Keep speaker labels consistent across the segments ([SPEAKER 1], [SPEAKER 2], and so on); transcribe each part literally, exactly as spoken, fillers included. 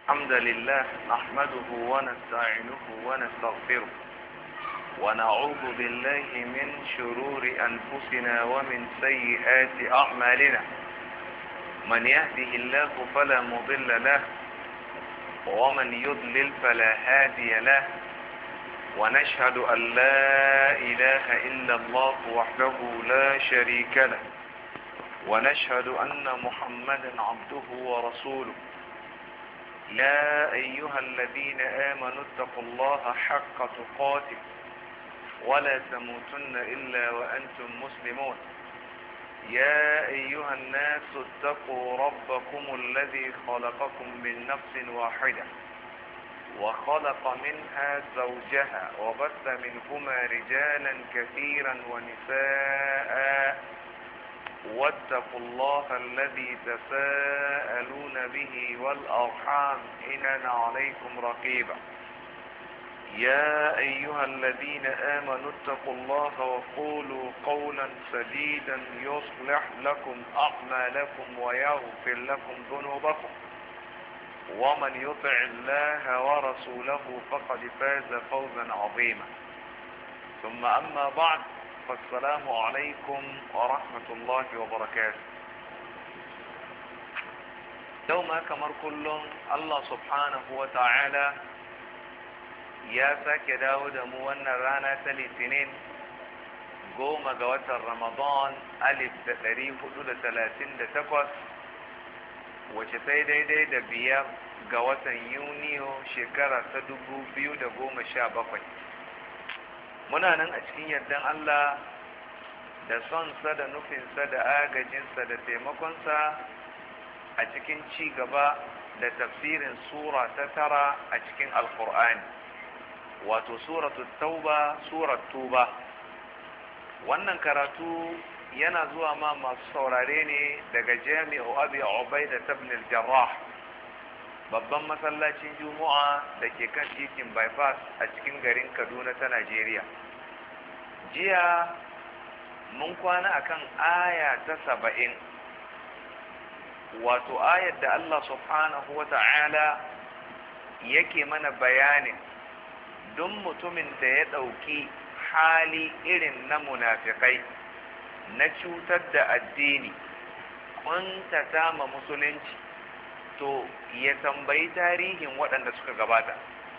[SPEAKER 1] الحمد لله نحمده ونستعينه ونستغفره ونعوذ بالله من شرور أنفسنا ومن سيئات أعمالنا. من يهده الله فلا مضل له ومن يضلل فلا هادي له، ونشهد أن لا إله إلا الله وحده لا شريك له، ونشهد أن محمدا عبده ورسوله. يا أيها الذين آمنوا اتقوا الله حق تقاته ولا تموتن إلا وأنتم مسلمون. يا أيها الناس اتقوا ربكم الذي خلقكم من نفس واحدة وخلق منها زوجها وبث منهما رجالا كثيرا ونساء، واتقوا الله الذي تساءلون به والأرحام إن كان عليكم رقيبا. يا أيها الذين آمنوا اتقوا الله وقولوا قولا سديدا يصلح لكم أعمالكم ويغفر لكم ذنوبكم، ومن يطع الله ورسوله فقد فاز فوزا عظيما. ثم أما بعد، فالسلام عليكم ورحمة الله وبركاته. يوم كمر كل الله سبحانه وتعالى ya sake dawo da mu wannan rana ta litinin goma ga watan ramadan alif da ɗari hudu da talatin da takwas, wace sai daidai da biyar ga watan yuniyo shekara ta dubu biyu da goma sha bakwai. Muna nan a cikin yardan Allah da sonsa da nufinsa da agajinsa da taimakonsa a cikin ci gaba da tafsirin sura ta tara a cikin alkur'ani, wato suratul tauba, surat tuba. Wannan karatu yana zuwa ma masu saurare ne daga jami'u abi ubaida ibn al-jarrah, babban masallacin juma'a da ke kan titin bypass a cikin garin Kaduna ta Najeriya. Jiya mun kwana akan aya ta saba'in, wato ayar da Allah subhanahu wa ta'ala yake mana bayanin don mutumin da ya ɗauki hali irin na munafikai na cutar da addini, ƙuntata ma musulunci, to ya tambayi tarihin waɗanda suka gabata.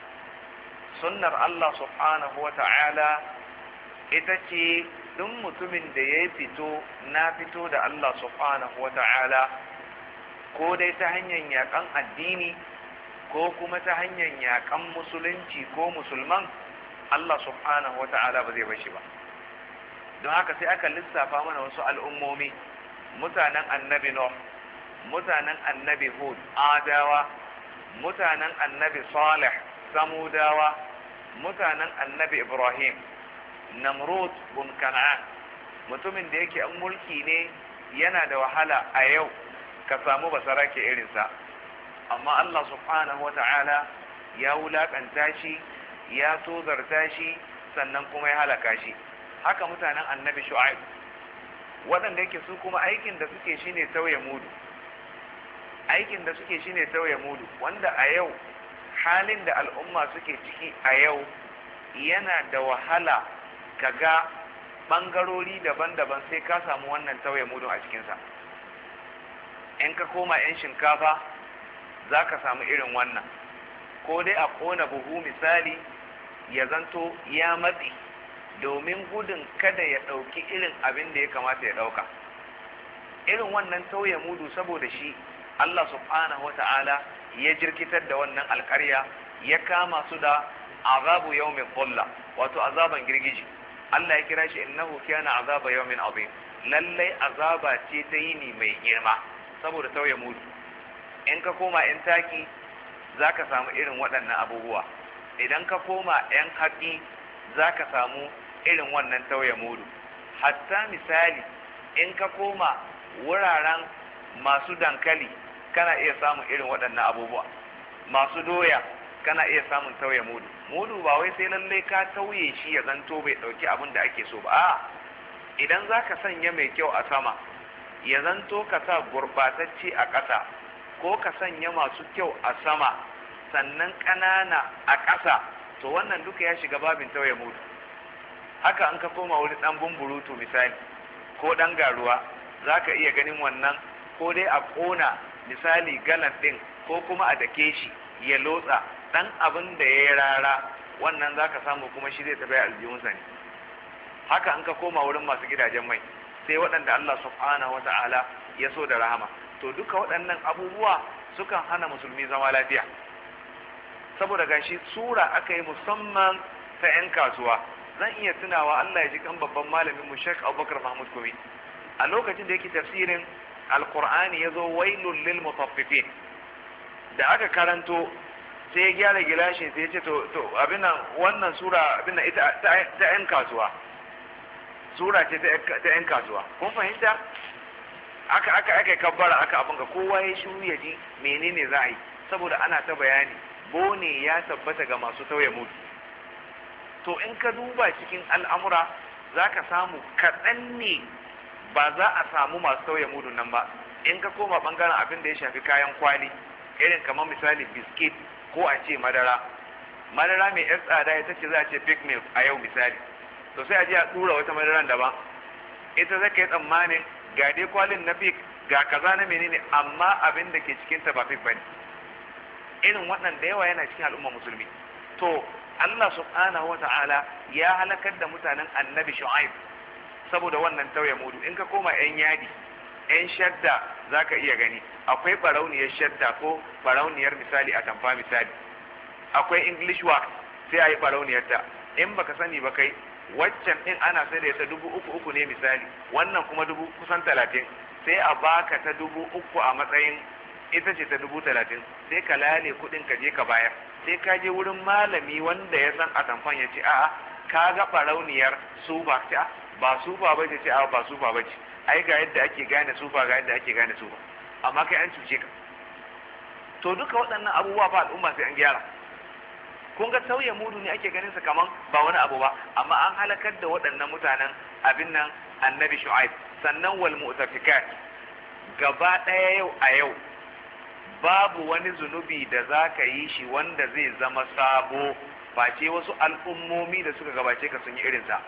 [SPEAKER 1] Sunnar Allah subhanahu wa ta'ala ita ce duk mutumin da ya fito na fito da Allah subhanahu wa ta'ala, ko dai ta hanyar yaƙan addini ko kuma ta hanyar yaƙan musulunci ko musulman, Allah subhanahu wata'ala ba zai bashi ba. Don haka sai aka lissafa mana wasu al'ummomi: mutanen annabi Nuh, mutanen annabi Hud, Adawa, mutanen annabi Salih, Samudawa, mutanen annabi Ibrahim, Namrud bin Kan'an, mutumin da yake an mulki ne yana da wahala a yau ka samu basarake irinsa, amma Allah subhanahu wa ta'ala ya wulaƙanta shi, ya tozarta shi, sannan kuma ya halaka shi. Haka mutanen annabi Shu'aib, waɗanda yake su kuma aikin da suke shine tauye mudu, aikin da suke shine tauye mudu, wanda a yau halin da al'umma suke ciki a yau yana da wahala ka ga ɓangarori daban-daban sai ka samu wannan tauye mudu a cikinsa. In ka koma 'yan shinkafa za ka samu irin wannan, ko dai a ƙona buhu misali ya zanto ya matsi domin gudun kada ya ɗauki irin abin da ya kamata ya ɗauka. Irin wannan tauye mudu saboda shi Allah subhanahu wa ta'ala ya jirkitar da wannan alƙarya, ya kama su da azabu yawmin dhulla, wato azaban girgiji. Allah ya kira shi innahu kana azaba yawmin azim, lallai azaba ce ta yini mai girma saboda tauye mudu. In ka koma 'yan taki za ka samu irin waɗannan abubuwa, idan ka koma 'yan hatsi za ka samu irin wannan tauye mudu. Hatta misali in ka koma wuraren masu dankali kana iya samun irin waɗannan abubuwa, masu doya kana iya samun tauye mudu. Mudu ba wai sai lallai ka tauye shi ya zanto bai ɗauki abin da ake so ba, a'a, idan za ka sanya mai kyau a sama ya zanto ka sa gurɓatacce a ƙasa, ko ka sanya masu kyau a sama sannan ƙanana a ƙasa, to wannan duka ya shiga babin tauye mudu. Haka an ka koma wani ɗan bumburutu misali ko ɗan garuwa, za ka iya ganin wannan ko dai a ƙona misali galan ɗin ko kuma a dake shi ya lotsa ɗan abin da ya yi rara, wannan za ka samu kuma shi zai tafi aljihunsa ne. Haka an ka koma wurin masu gidajen mai, sai waɗanda Allah subhanahu wa ta'ala ya so da rahama, to duka waɗannan abubuwa sukan hana musulmi zama lafiya. Saboda gashi sura aka yi musamman ta 'yan kasuwa. Zan iya tunawa Allah ya ji kan babban malamin mu Sheikh Abubakar Mahmud Kumi a lokacin da yake tafsirin Alqur'ani yazo wailul lil mutaffifin, da aka karanto sai ya gyara gilashin sai ya ce to to abin nan wannan sura abin nan ita ta 'yan kasuwa, sura ce ta 'yan kasuwa, kun fahimta? aka aka aka kabbara aka abin ga kowa ya shiru ya ji menene za a yi, saboda ana ta bayani bone ya tabbata ga masu tauye mudu. To in ka duba cikin al'amura za ka samu kaɗan ne ba za a samu masu tauye mudun nan ba. In ka koma ɓangaren abin da ya shafi kayan kwali irin kamar misali biskit ko a ce madara, madara mai yar tsada ita ce za a ce pig milk a yau misali, to sai a je a tura wata madaran daban, ita zaka yi tsammanin ga dai kwalin na pig ga kaza na menene, amma abin da ke cikin ta ba pig bane. Irin waɗanda yawa yana cikin al'umma musulmi. To Allah subhanahu wata'ala ya halakar da mutanen annabi Shu'aib saboda wannan tauye mudu. In ka koma yan yadi, yan shadda za ka iya gani akwai barauniyar shadda ko barauniyar misali a tamfa misali, akwai English wax sai a yi barauniyar ta. In baka sani ba kai, waccan din ana sai da ita dubu uku uku ne misali, wannan kuma dubu kusan talatin, sai a baka ta dubu uku a matsayin ita ce ta dubu talatin, sai ka lale kuɗin ka je ka bayar, sai ka je wurin malami wanda ya san atamfan ya ce a'a ka ga barauniyar sufa, ce ba sufa ba ce, a'a ba sufa ba ce, ai ga yadda ake gane sufa ga yadda ake gane sufa, amma kai an cuce ka. To duka waɗannan abubuwa fa al'umma sai an gyara. Kun ga sauya mudu ne ake ganin sa kaman ba wani abu ba, amma an halakar da waɗannan mutanen abin nan annabi Shu'aib. Sannan wal mu'tafikat, gaba ɗaya yau a yau babu wani zunubi da za ka yi shi wanda zai zama sabo face wasu al'ummomi da suka gabace ka sun yi irinsa,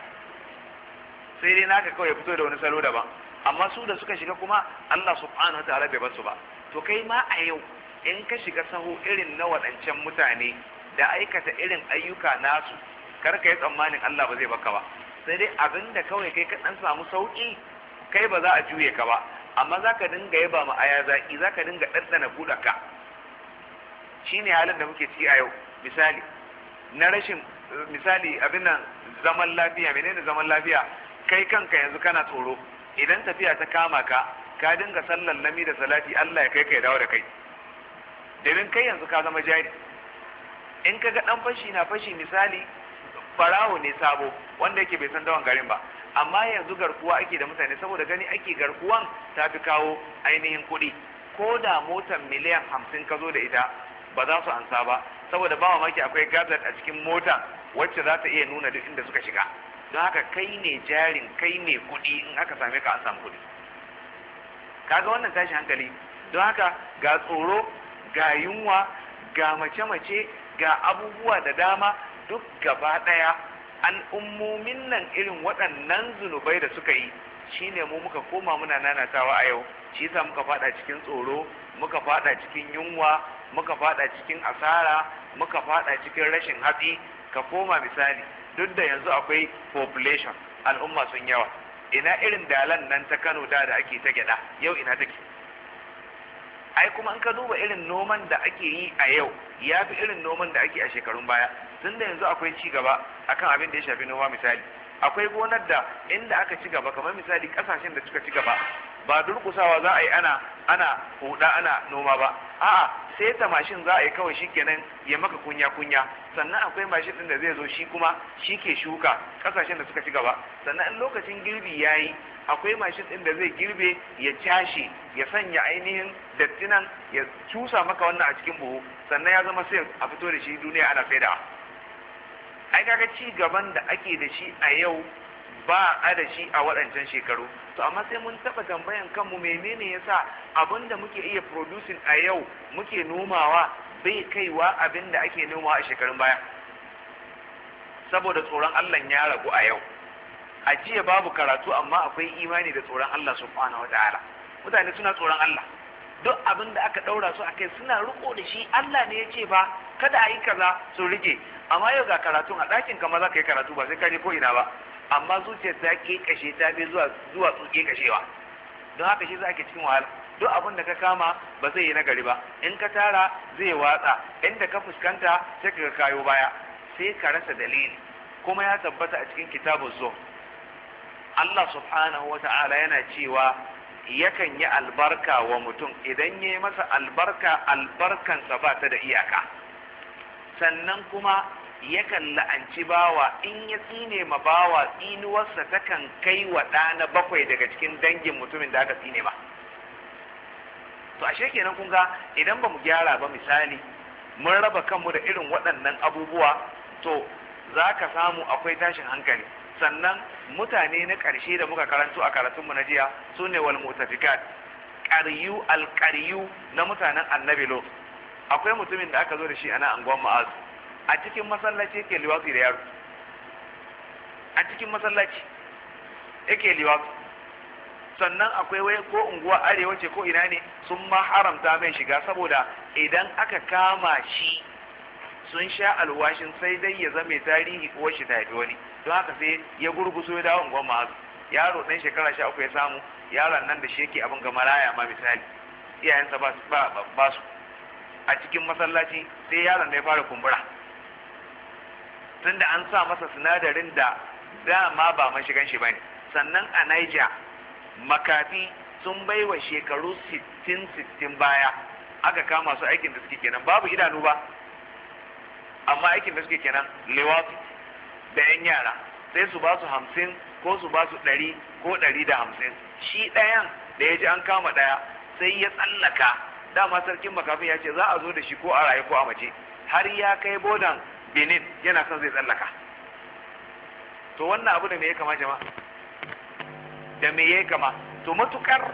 [SPEAKER 1] sai dai naka kawai fito da wani salo daban, amma su da suka shiga kuma Allah subhanahu wa ta'ala bai basu ba. To kai ma a yau in ka shiga saho irin na waɗancan mutane da aikata irin ayyuka nasu, kar ka yi tsammanin Allah ba zai baka ba, sai dai abinda kawai kai ka ɗan samu sauƙi, kai ba za a juye ka ba, amma za ka dinga yaba ma aya zaki, za ka dinga ɗanɗana buɗaka. Shi ne halin da muke ciki a yau, misali na rashin misali abin nan zaman lafiya. Menene zaman lafiya? Kai kanka yanzu kana tsoro idan tafiya ta kama ka, ka dinga sallan lami da salati Allah ya kai ka ya dawo da kai, domin kai yanzu ka zama jari. In ka ga ɗan fashi na fashi misali, farawo ne sabo wanda yake bai san dawan garin ba, amma yanzu garkuwa ake da mutane saboda gani ake garkuwan ta fi kawo ainihin kuɗi. Ko da motar miliyan hamsin ka zo da ita ba za su ansa ba, saboda ba mamaki akwai gadget a cikin mota wacce za ta iya nuna duk inda suka shiga. Don haka kai ne jarin, kai ne kuɗi, in aka same ka an samu kuɗi. Kaga wannan tashi hankali. Don haka ga tsoro, ga yunwa, ga mace-mace, ga abubuwa da dama, duk gaba ɗaya al'ummomin nan irin waɗannan zunubai da suka yi shine mu muka koma muna nanatawa a yau. Shi yasa muka fada cikin tsoro, muka fada cikin yunwa, muka fada cikin asara, muka fada cikin rashin hatsi. Ka koma misali, duk da yanzu akwai population, al'umma sun yawa, ina irin dalan nan ta Kano da da ake ta gyada, yau ina take? Ai kuma in ka duba irin noman da ake yi a yau ya fi irin noman da ake a shekarun baya, tunda yanzu akwai ci gaba akan abin da ya shafi noma. Misali, akwai gonar da inda aka ci gaba, kamar misali kasashen da suka ci gaba, ba durkusawa za a yi ana ana huda ana noma ba, a'a sai ta mashin za a yi kawai, shikenan ya maka kunya kunya. Sannan akwai mashin din da zai zo shi kuma shi ke shuka kasashen da suka ci gaba. Sannan in lokacin girbi yayi, akwai mashin din da zai girbe ya cashe, ya sanya ainihin dattinan, ya cusa maka wannan a cikin buhu, sannan ya zama sai a fito da shi duniya ana saida. Ai kaga ci gaban da ake da shi a yau ba a da shi a waɗancan shekaru. To amma sai mun taɓa tambayan kanmu menene yasa abin da muke iya producing a yau muke nomawa bai kaiwa abin da ake noma a shekarun baya saboda tsoron Allah ya ragu a yau. A jiya babu karatu amma akwai imani da tsoron Allah subhanahu wataala. Mutane suna tsoron Allah, duk abin da aka daura su akai suna riko da shi. Allah ne ya ce ba kada a yi kaza su rike. Amma yau ga karatu a ɗakin kama za ka yi karatu ba sai ka je ko ina ba, amma zuciyar ta ke kashe ta bi zuwa zuwa tsuke kashewa. Don haka shi za ke cikin wahala. Duk abin da ka kama ba zai yi nagari ba, in ka tara zai watsa, inda ka fuskanta sai ka kayo baya, sai ka rasa dalili. Kuma ya tabbata a cikin kitabun zuhd, Allah subhanahu wa ta'ala yana cewa yakan yi albarka wa mutum, idan ya yi masa albarka albarkansa ba ta da iyaka. Sannan kuma yakan la'anci bawa, in ya tsine ma bawa tsinuwarsa takan kai wa ɗana bakwai daga cikin dangin mutumin da aka tsine ba. To ashe kenan kun ga idan ba mu gyara ba, misali mun raba kanmu da irin waɗannan abubuwa, to za ka samu akwai tashin hankali. Sannan mutane na ƙarshe da muka karanto a karatunmu na jiya su ne wal mutafikat, ƙaryu alƙaryu na mutanen annabi Lot. Akwai mutumin da aka zo da shi ana anguwan Ma'azu, a cikin masallaci yake liwatsi da yaro, a cikin masallaci yake liwatsi. Sannan akwai wai ko unguwa arewa ce ko ina ne sun ma haramta mai shiga, saboda idan aka kama shi sun sha alwashin sai dai ya zame tarihi uwar shi ta haifi wani. Don haka sai ya gurguso ya dawo unguwar Ma'azu. Yaro ɗan shekara sha uku ya samu, yaron nan da shi yake abin ga maraya ma misali, iyayensa ba ba su a cikin masallaci, sai yaron da ya fara kumbura, tunda an sa masa sinadarin da dama ba mashigan shi bane. Sannan a Niger makafi sun baiwa shekaru sittin sittin baya aka kama su, aikin da suke kenan, babu idanu ba amma aikin da suke kenan liwafi da yan yara, sai su ba su hamsin ko su ba su ɗari ko ɗari da hamsin. Shi ɗayan da ya ji an kama ɗaya sai ya tsallaka, dama sarkin makafin ya ce za a zo da shi ko a raye ko a mace, har ya kai bodan Benin yana son zai tsallaka. To wannan abu da me ya kama jama'a, da me ya kama? To matukar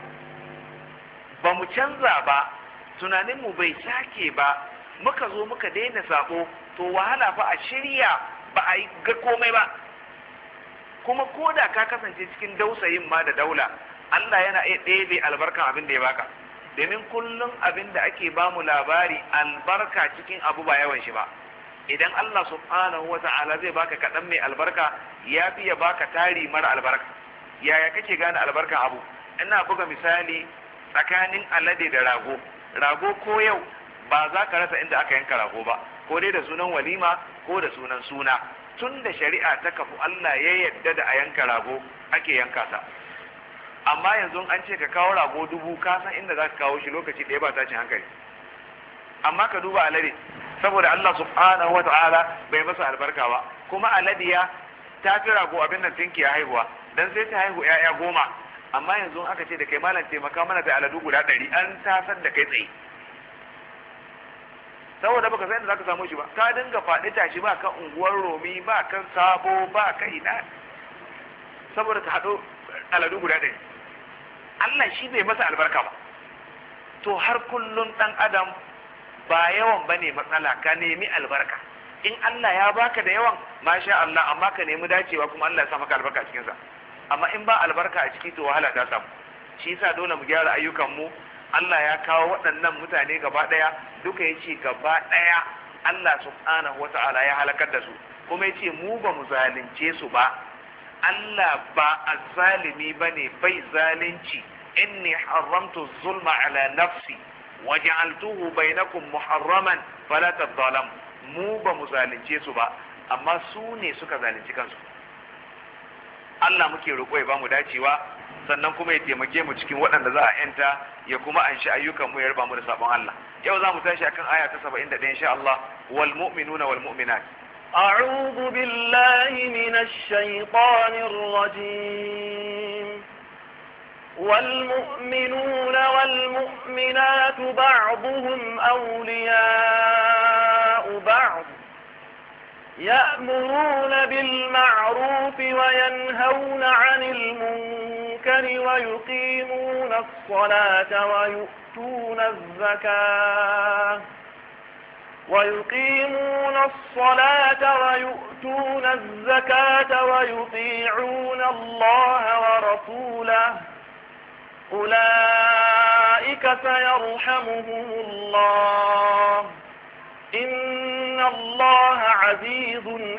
[SPEAKER 1] ba mu canza ba, tunaninmu bai sake ba, muka zo muka daina sabo, to wahala fa a shirya ba a yi ga komai ba. Kuma ko da ka kasance cikin dausayin ma da daula, Allah yana iya ɗebe albarkan abin da ya baka, domin kullum abin da ake bamu labari albarka cikin abu ba yawan shi ba. Idan Allah subhanahu wa ta'ala zai baka kaɗan mai albarka, ya fi ya baka tari mara albarka. Yaya kake gane albarkan abu? Ina buga misali tsakanin alade da rago. Rago ko yau ba za ka rasa inda aka yanka rago ba, ko dai da sunan walima ko da sunan suna. Tun da shari'a ta kafu, Allah ya yadda da a yanka rago ake yanka ta. Amma yanzu an ce ka kawo rago dubu, ka san inda za ka kawo shi lokaci ɗaya ba tashin hankali. Amma ka duba alade, saboda Allah subhanahu wa ta'ala bai masa albarka ba, kuma aladiya ta fi rago abin nan tinki ya haihuwa, dan sai ta haihu ƴaƴa goma. Amma yanzu aka ce da kai malam taimaka mana da aladu guda ɗari, an tasar da kai tsaye, saboda baka san inda zaka samu shi ba. Ka dinga faɗi tashi, ba ka unguwar Romi, ba ka Sabo, ba ka ina, saboda ka haɗo aladu guda ɗari. Allah shi bai masa albarka ba. To har kullum ɗan adam ba yawan bane matsala, ka nemi albarka. In Allah ya baka da yawan, masha Allah, amma ka nemi dacewa kuma Allah ya sa maka albarka a cikin sa. Amma in ba albarka a ciki, to wahala ta samu. Shi yasa dole mu gyara ayyukan mu. Allah ya kawo waɗannan mutane gaba ɗaya, duka ya ce gaba ɗaya Allah subhanahu wa ta'ala ya halakar da su, kuma ya ce mu ba mu zalunce su ba. Allah ba azzalimi ba ne, bai zalunci. Inni haramtu zulma ala nafsi wa ja'altuhu bainakum muharraman fala tadhalam. Mu ba mu zalunce su ba, amma su ne suka zalunci kansu. Allah muke roƙo ya ba mu dacewa, sannan kuma ya taimake mu cikin waɗanda za a yanta, ya kuma anshi ayyukan mu ya raba mu da sabon Allah. Yau za mu tashi akan aya ta saba'in da ɗaya insha Allah, wal mu'minuna wal mu'minat.
[SPEAKER 2] أعوذ بالله من الشيطان الرجيم. والمؤمنون والمؤمنات بعضهم أولياء بعض يأمرون بالمعروف وينهون عن المنكر ويقيمون الصلاة ويؤتون الزكاة ويقيمون الصلاة ويؤتون الزكاة ويطيعون الله ورسوله أولئك سيرحمهم الله إن الله عزيز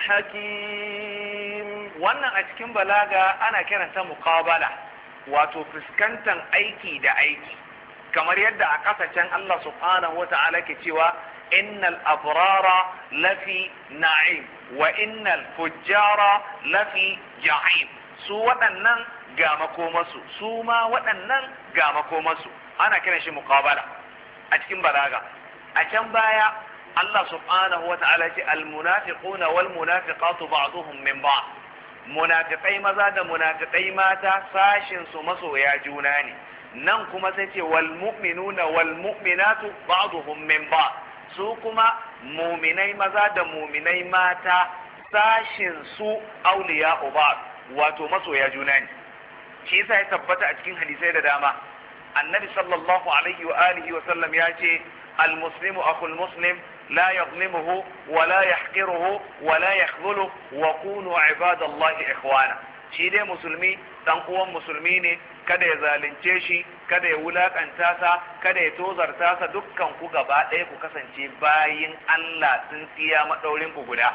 [SPEAKER 2] حكيم.
[SPEAKER 1] wannan a cikin balaga ana kiranta muqabala, wato fuskantar aiki da aiki, kamar yadda a kasashen Allah subhanahu wata'ala ke cewa innal abrara lafi na'im wa innal fujjara lafi jahim. Su waɗannan ga makomasu, su ma waɗannan ga makomasu, ana kiran shi muqabala a cikin balaga. A can baya Allah subhanahu wata'ala ce almunafiquna wal munafiqatu ba'duhum min ba'd. Munafiqai maza da munafiqai mata sashin su masoya juna ne. Nan kuma sai ce wal mu'minuna wal mu'minatu ba'duhum min ba'd. Su kuma mu'minai maza da mu'minai mata sashin su awliya'u ba'd, wato masoya juna ne. Shi yasa ya tabbata a cikin hadisai da dama. Annabi sallallahu alaihi wa alihi wa sallam ya ce المسلم أخو المسلم لا يظلمه ولا يحقره ولا يخذله وكونوا عباد الله إخوانا. shi dai musulmi dan uwan musulmi ne, kada ya zalunce shi, kada ya wulakanta sa, kada ya tozarta sa, dukkan ku gaba ɗaya ku kasance bayin Allah sun tsiya madaurin ku guda.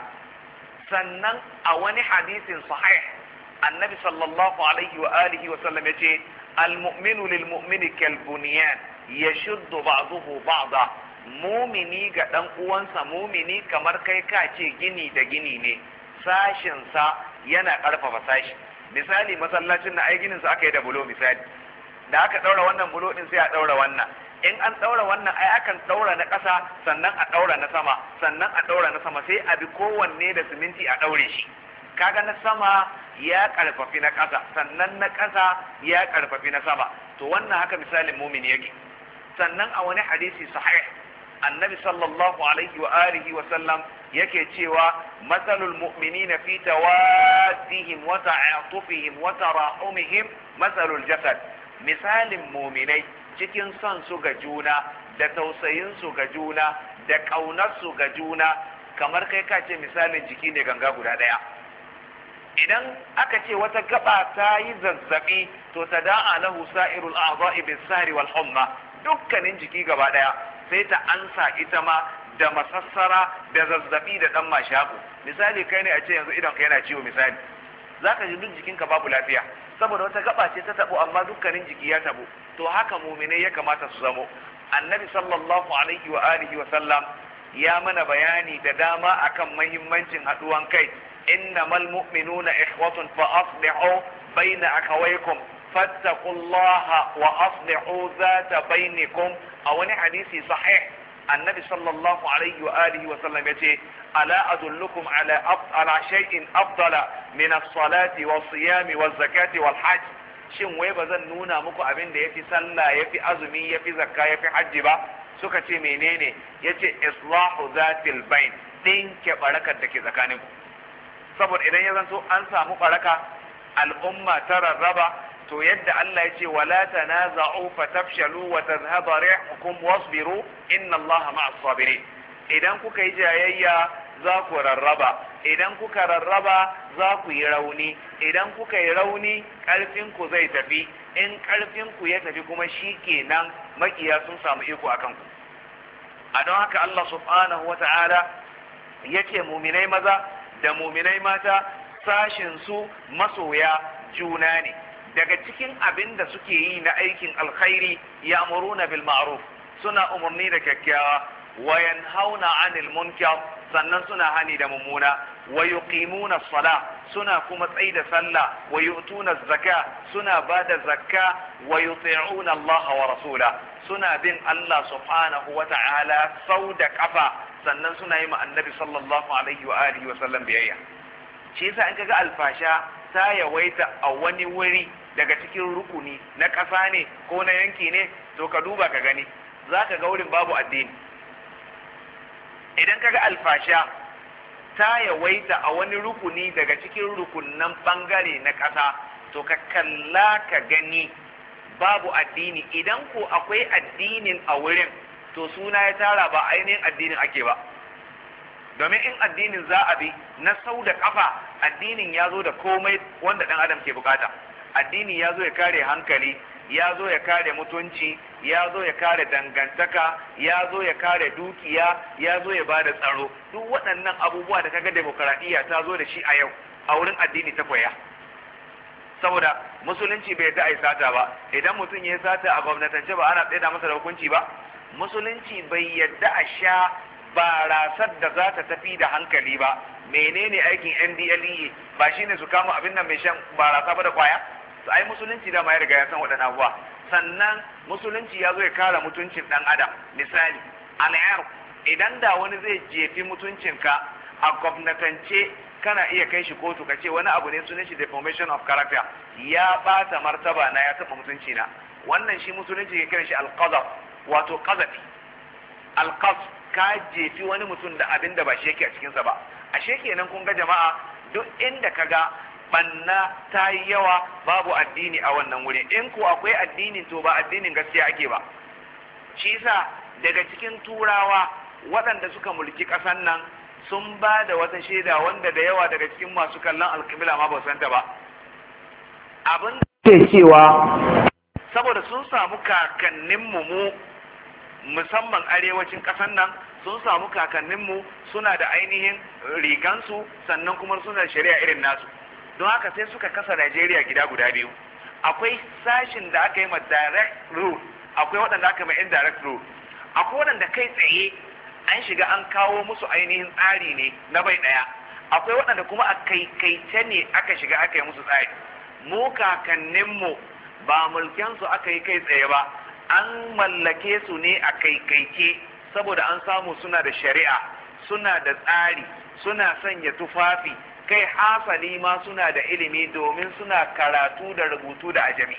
[SPEAKER 1] Sannan a wani hadisin sahih annabi sallallahu alaihi wa alihi wa sallam yace al-mu'minu lil-mu'mini kal-bunyan yashuddu ba'dahu ba'da. Mumini ga dan uwansa mumini kamar kai ka ce gini da gini ne, sashin sa yana karfafa sashi. Misali masallacin na ai ginin sa aka yi da bulo, misali da aka daura wannan bulo din sai a daura wannan, in an daura wannan ai akan daura na ƙasa sannan a daura na sama, sannan a daura na sama, sai a bi kowanne da siminti a daure shi. Kaga na sama ya karfafi na ƙasa, sannan na ƙasa ya karfafi na sama. To wannan haka misalin mumini yake. Sannan a wani hadisi sahih annabi sallallahu alaihi wa alihi wa sallam yake cewa masalul mu'minina fi tawaddihim wa ta'atufihim wa tarahumihim masalul jasad. Misalin mu'minai cikin son su ga juna da tausayin su ga juna da kaunar su ga juna kamar kai ka ce misalin jiki ne ganga guda daya. Idan aka ce wata gaba ta yi zazzabi to tada'a lahu sa'irul a'dha'i bis-sahri wal humma, dukkanin jiki gaba daya sai ta ansa ita ma da masassara da zazzabi da dan mashaku. Misali kai ne a ce yanzu idan ka yana ciwo, misali zaka ji duk jikinka babu lafiya saboda wata gaba ce ta tabo, amma dukkanin jiki ya tabo. To haka mu'minai ya kamata su zamo. Annabi sallallahu alaihi wa alihi wa sallam ya mana bayani da dama akan muhimmancin haduwan kai. innamal mu'minuna ikhwatun fa aslihu bayna akhawaykum fattaqullaha wa aslihu zata bainakum. A wani hadisi sahih annabi sallallahu alaihi wa alihi wa sallam yace ala adullukum ala ala shay'in afdala min as-salati was-siyami waz-zakati wal-hajj. Shin wai bazan nuna muku abin da yafi sallah, yafi azumi, yafi zakka, yafi hajji ba? Suka ce menene? Yace islahu zatil bain, dinke barakar da ke tsakaninku. Saboda idan ya zanto an samu baraka al'umma ta rarraba, to yadda Allah ya ce wala tanaza'u fatafshalu wa tadhhaba rihukum wasbiru inna Allaha ma'as sabirin. Idan kuka yi jayayya za ku rarraba, idan kuka rarraba za ku yi rauni, idan kuka yi rauni karfin ku zai tafi, in karfin ku ya tafi kuma shikenan makiya sun samu iko akan ku. A don haka Allah subhanahu wa ta'ala yake muminai maza da muminai mata sashin su masoya juna ne. Daga cikin abin da suke yi na aikin alkhairi ya'muruna bil ma'ruf, suna umarni da kyakkyawa, wa yanhauna 'anil munkar, sannan suna hani da mummuna, wa yuqimuna as-salah, suna kuma tsaida sallah, wa yu'tuna az-zakah, suna bada zakka, wa yuti'una Allah wa rasula, suna bin Allah subhanahu wa ta'ala sau da kafa, sannan suna yi ma annabi sallallahu alaihi wa alihi wa sallam biyayya. Shi yasa in kaga alfasha ta yawaita a wani wuri daga cikin rukuni na ƙasa ne ko na yanki ne, to ka duba ka gani za ka ga wurin babu addini. Idan kaga alfasha ta yawaita a wani rukuni daga cikin rukunnan bangare na ƙasa, to ka kalla ka gani babu addini. Idan ko akwai addinin a wurin, to suna ya tara ba ainihin addinin ake ba. domin in addinin za a bi na sau da kafa, addinin ya zo da komai wanda dan adam ke bukata. Addini ya zo ya kare hankali, ya zo ya kare mutunci, ya zo ya kare dangantaka, ya zo ya kare dukiya, ya zo ya bada tsaro. Duk waɗannan abubuwa da kaga demokaradiyya ta zo da shi a yau, a wurin addini ta koya. Saboda musulunci bai yadda a yi sata ba, idan mutum ya yi sata a gwamnatance ba ana tsaida masa da hukunci ba. Musulunci bai yadda a sha barasar da za ta tafi da hankali ba. Menene aikin N D L E A? Ba shine su kama abin nan mai shan barasa ba da kwaya? To ai musulunci da ma ya riga ya san waɗannan abubuwa. Sannan musulunci ya zo ya kare mutuncin ɗan adam. Misali, al'ar idan da wani zai jefi mutuncinka a gwamnatance, kana iya kai shi kotu ka ce wani abu ne sunan shi defamation of character, ya bata martaba na, ya taɓa mutunci na. Wannan shi musulunci ke kiran shi alqazaf, wato qazafi. Alqaz ka jefi wani mutum da abin da ba shi yake a cikinsa ba. Ashe kenan kun ga jama'a, duk inda ka ga banna ta yi yawa, babu addini a wannan wuri. In ko akwai addini, to ba addinin gaskiya ake ba. Shi yasa daga cikin turawa waɗanda suka mulki ƙasar nan sun ba da wata shaida wanda da yawa daga cikin masu kallon alƙibla ma ba san ta ba. Abin da ke cewa saboda sun samu kakanninmu mu musamman arewacin ƙasar nan, sun samu kakanninmu suna da ainihin rigansu, sannan kuma suna da shari'a irin nasu. Don haka sai suka kasa Najeriya gida guda biyu. Akwai sashin da aka yi ma direct rule, akwai waɗanda aka ma indirect rule. Akwai waɗanda kai tsaye an shiga an kawo musu ainihin tsari ne na bai ɗaya. Akwai waɗanda kuma a kaikaice ne aka shiga aka yi musu tsari. Mu kakanninmu ba mulkensu aka yi kai tsaye ba, an mallake su ne a kaikaice, saboda an samu suna da shari'a, suna da tsari, suna sanya tufafi, kai hasali ma suna da ilimi domin suna karatu da rubutu da ajami.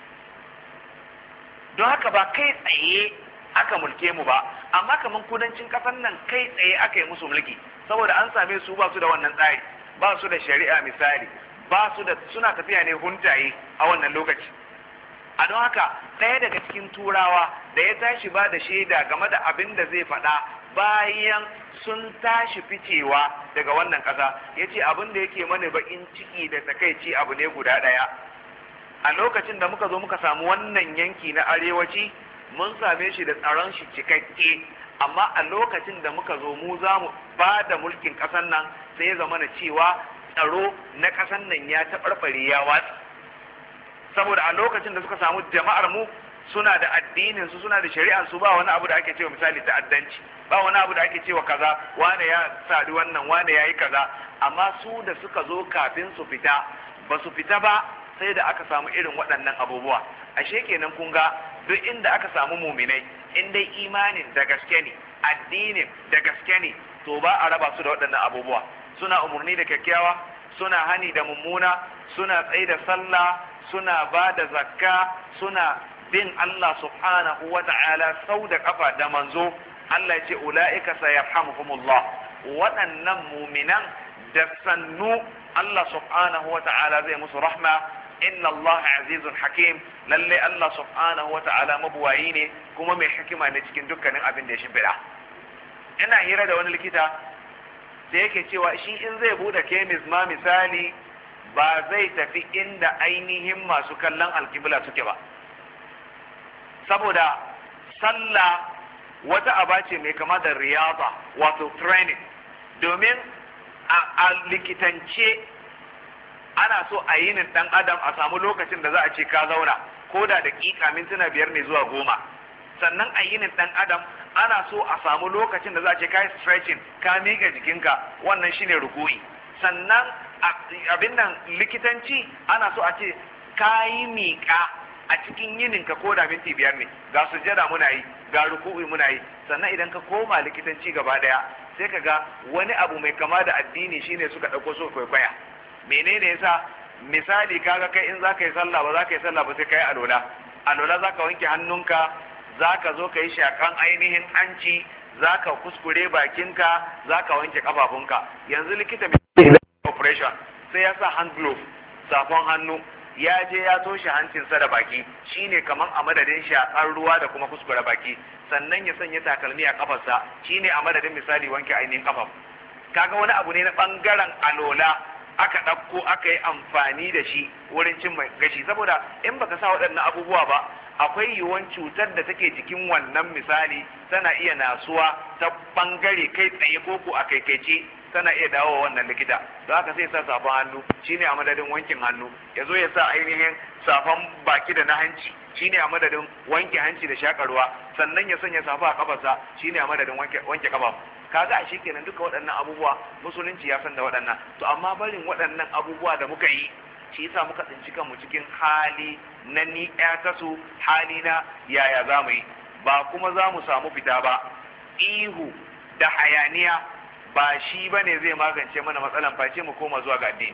[SPEAKER 1] Don haka ba kai tsaye aka mulke mu ba, amma kamar kudancin ƙasar nan kai tsaye aka yi musu mulki, saboda an same su ba su da wannan tsari, ba su da shari'a misali, ba su da, suna tafiya ne huntaye a wannan lokaci. A don haka ɗaya daga cikin turawa da ya tashi ba da shaida game da abin da zai faɗa bayan sun tashi ficewa daga wannan ƙasa, ya ce abin da yake mana baƙin ciki da takaici abu ne guda ɗaya. A lokacin da muka zo muka samu wannan yanki na arewaci, mun same shi da tsaron shi cikakke, amma a lokacin da muka zo mu za mu ba da mulkin ƙasar nan, sai ya zama na cewa tsaro na ƙasar nan ya taɓarɓare ya watsi. Saboda a lokacin da suka samu jama'ar mu suna da addinin su, suna da shari'ar su, ba wani abu da ake cewa misali ta'addanci, ba wani abu da ake cewa kaza, wane ya sadu wannan, wane ya yi kaza. Amma su da suka zo kafin su fita, ba su fita ba sai da aka samu irin waɗannan abubuwa. Ashe kenan kun ga duk inda aka samu muminai, in dai imanin da gaske ne, addinin da gaske ne, to ba a raba su da waɗannan abubuwa. Suna umarni da kyakkyawa, suna hani da mummuna, suna tsaye da sallah, suna ba da zakka, suna bin Allah subhanahu wa ta'ala sau da kafa da manzo. Allah ya ce ula'ika sayarhamuhumullah, waɗannan muminan da sannu Allah subhanahu wa ta'ala zai musu rahma. Inna Allah azizun hakim, lalle Allah subhanahu wa ta'ala mabuwayi ne kuma mai hikima ne cikin dukkanin abin da ya shimfiɗa. Ina hira da wani likita da yake cewa shi in zai bude kemis ma misali ba zai tafi inda ainihin masu kallon alkibla suke ba, saboda sallah wata aba ce mai kama da riyaba, wato training. Domin a likitance ana so a yinin dan adam a samu lokacin da za a ce ka zauna ko da daƙiƙa mintuna biyar ne zuwa goma. Sannan a yinin dan adam ana so a samu lokacin da za a ce ka yi stretching, ka miƙa jikinka, wannan shine ruku'i. Sannan abin nan likitanci ana so a ce ka yi miƙa a cikin yininka ko da minti biyar ne, ga sujjada muna yi, ga ruku'i muna yi. Sannan idan ka koma likitanci gaba daya sai ka ga wani abu mai kama da addini shine suka ɗauko so kwaikwaya. Menene yasa? Misali kaga kai in zaka yi sallah ba zaka yi sallah ba sai kai alola. Alola zaka wanke hannunka, zaka zo ka yi shakan ainihin hanci, zaka kuskure bakinka, zaka wanke kafafunka. Yanzu likita mai operation sai ya sa hand glove, safon hannu, ya je ya toshe hancinsa da baki, shine kaman a madadin shakar ruwa da kuma kuskure baki. Sannan ya sanya takalmi a kafarsa, shine a madadin misali wanke ainihin kafa. kaga wani abu ne na bangaren alola aka ɗauko aka yi amfani da shi wurin cin gashi, saboda in baka sa waɗannan abubuwa ba akwai yiwuwan cutar da take jikin wannan misali tana iya nasuwa ta bangare kai tsaye ko ko a kaikaice tana iya dawo wannan likita, don haka sai sa safan hannu shine a madadin wankin hannu, ya zo ya sa ainihin safan baki da na hanci shine a madadin wanke hanci da shakarwa, sannan ya sanya safa a kafarsa shine a madadin wanke wanke kafa. Kaga a kenan duka waɗannan abubuwa musulunci ya san da waɗannan, to amma barin waɗannan abubuwa da muka yi shi yasa muka tsinci kanmu cikin hali na ni ta su, hali na yaya za mu yi, ba kuma za mu samu fita ba. Ihu da hayaniya ba shi ba ne zai magance mana matsalan face mu koma zuwa ga addini.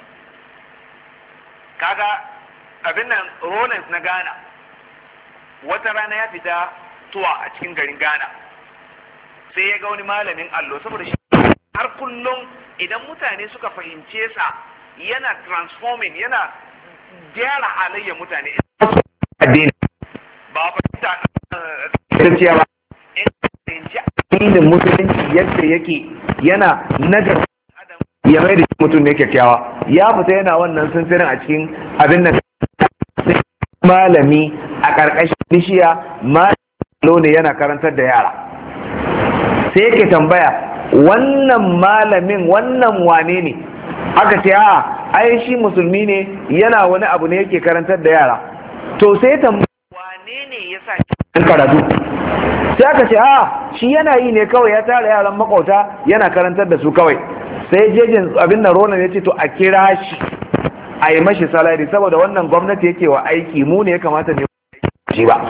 [SPEAKER 1] Kaga abin nan Rollins na Ghana wata rana ya fita tuwa a cikin garin Ghana, sai ya ga wani malamin allo, saboda shi har kullum idan mutane suka fahimce sa yana transforming, yana gyara halayyar mutane addini ba fahimta gaskiya ba. In fahimci addinin musulunci yadda yake yana nagar adam ya mai da mutum ne kyakkyawa, ya fita yana wannan sunfirin a cikin abin nan malami a ƙarƙashin bishiya malami ne yana karantar da yara, sai yake tambaya wannan malamin wannan wane ne? Aka ce a ai shi musulmi ne yana wani abu ne yake karantar da yara. To sai tambaya wane ne ya sa shi karatu? Sai aka ce a shi yana yi ne kawai, ya tara yaran makauta yana karantar da su kawai. Sai jejin abin da Roland ya ce to a kira shi a yi mashi salari, saboda wannan gwamnati yake wa aiki, mu ne ya kamata ne shi ba,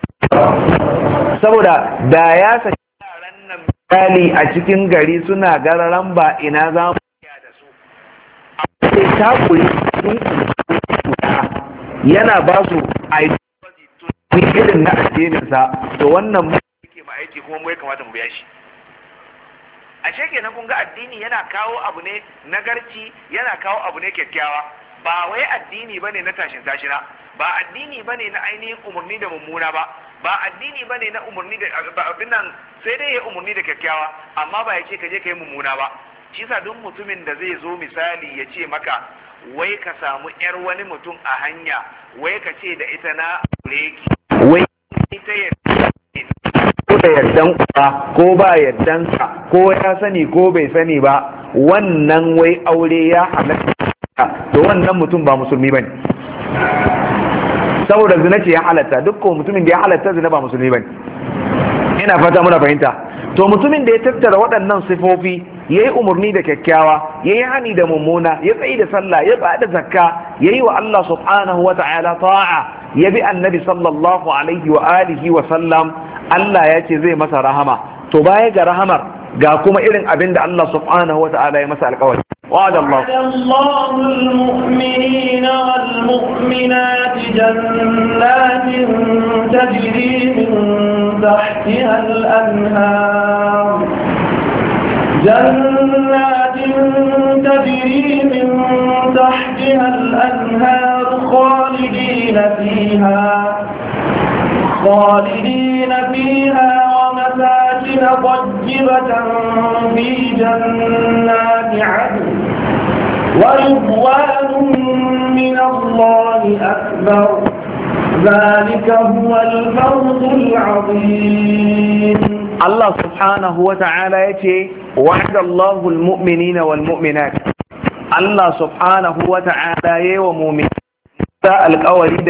[SPEAKER 1] saboda da ya saki yaran nan misali a cikin gari suna gararan ba ina za mu da su, sai takuri yana ba su aiki irin na addininsa, to wannan mu yake ma aiki kuma mu ya kamata mu biya shi. Ashe kenan kun ga addini yana kawo abu ne nagarci, yana kawo abu ne kyakkyawa, ba wai addini bane na tashin tashina, ba addini bane na ainihin umarni da mummuna ba, ba addini bane na umarni da abin nan, sai dai ya umarni da kyakkyawa amma ba ya ce ka je ka yi mummuna ba. Shi sa duk mutumin da zai zo misali ya ce maka wai ka samu yar wani mutum a hanya, wai ka ce da ita na aure ki, wai ita ya ko da yardan uba ko ba yardansa, ko ya sani ko bai sani ba, wannan wai aure ya halatta, to wannan mutum ba musulmi bane, saboda zina ce ya halatta. Dukkan mutumin da ya halatta zina ba musulmi bane. Ina fata muna fahimta. To mutumin da ya tattara waɗannan sifofi, ya yi umarni da kyakkyawa, ya yi hani da mummuna, ya tsayi da sallah, ya ba da zakka, ya yi wa Allah subhanahu wa ta'ala ta'a, ya bi annabi sallallahu alaihi wa alihi wa sallam, Allah ya ce zai masa rahama. To baya ga rahamar ga kuma irin abin da Allah subhanahu wa ta'ala ya masa alƙawari. وعد الله
[SPEAKER 2] الله المؤمنين والمؤمنات جنات تجري من تحتها الأنهار جنات تجري من تحتها الأنهار خالدين فيها خالدين فيها ومساكن طيبة في جنات عدن ورضوان من الله أكبر ذلك هو الفوز العظيم.
[SPEAKER 1] الله سبحانه وتعالى يتي وعد الله المؤمنين والمؤمنات. الله سبحانه وتعالى يوم القواريد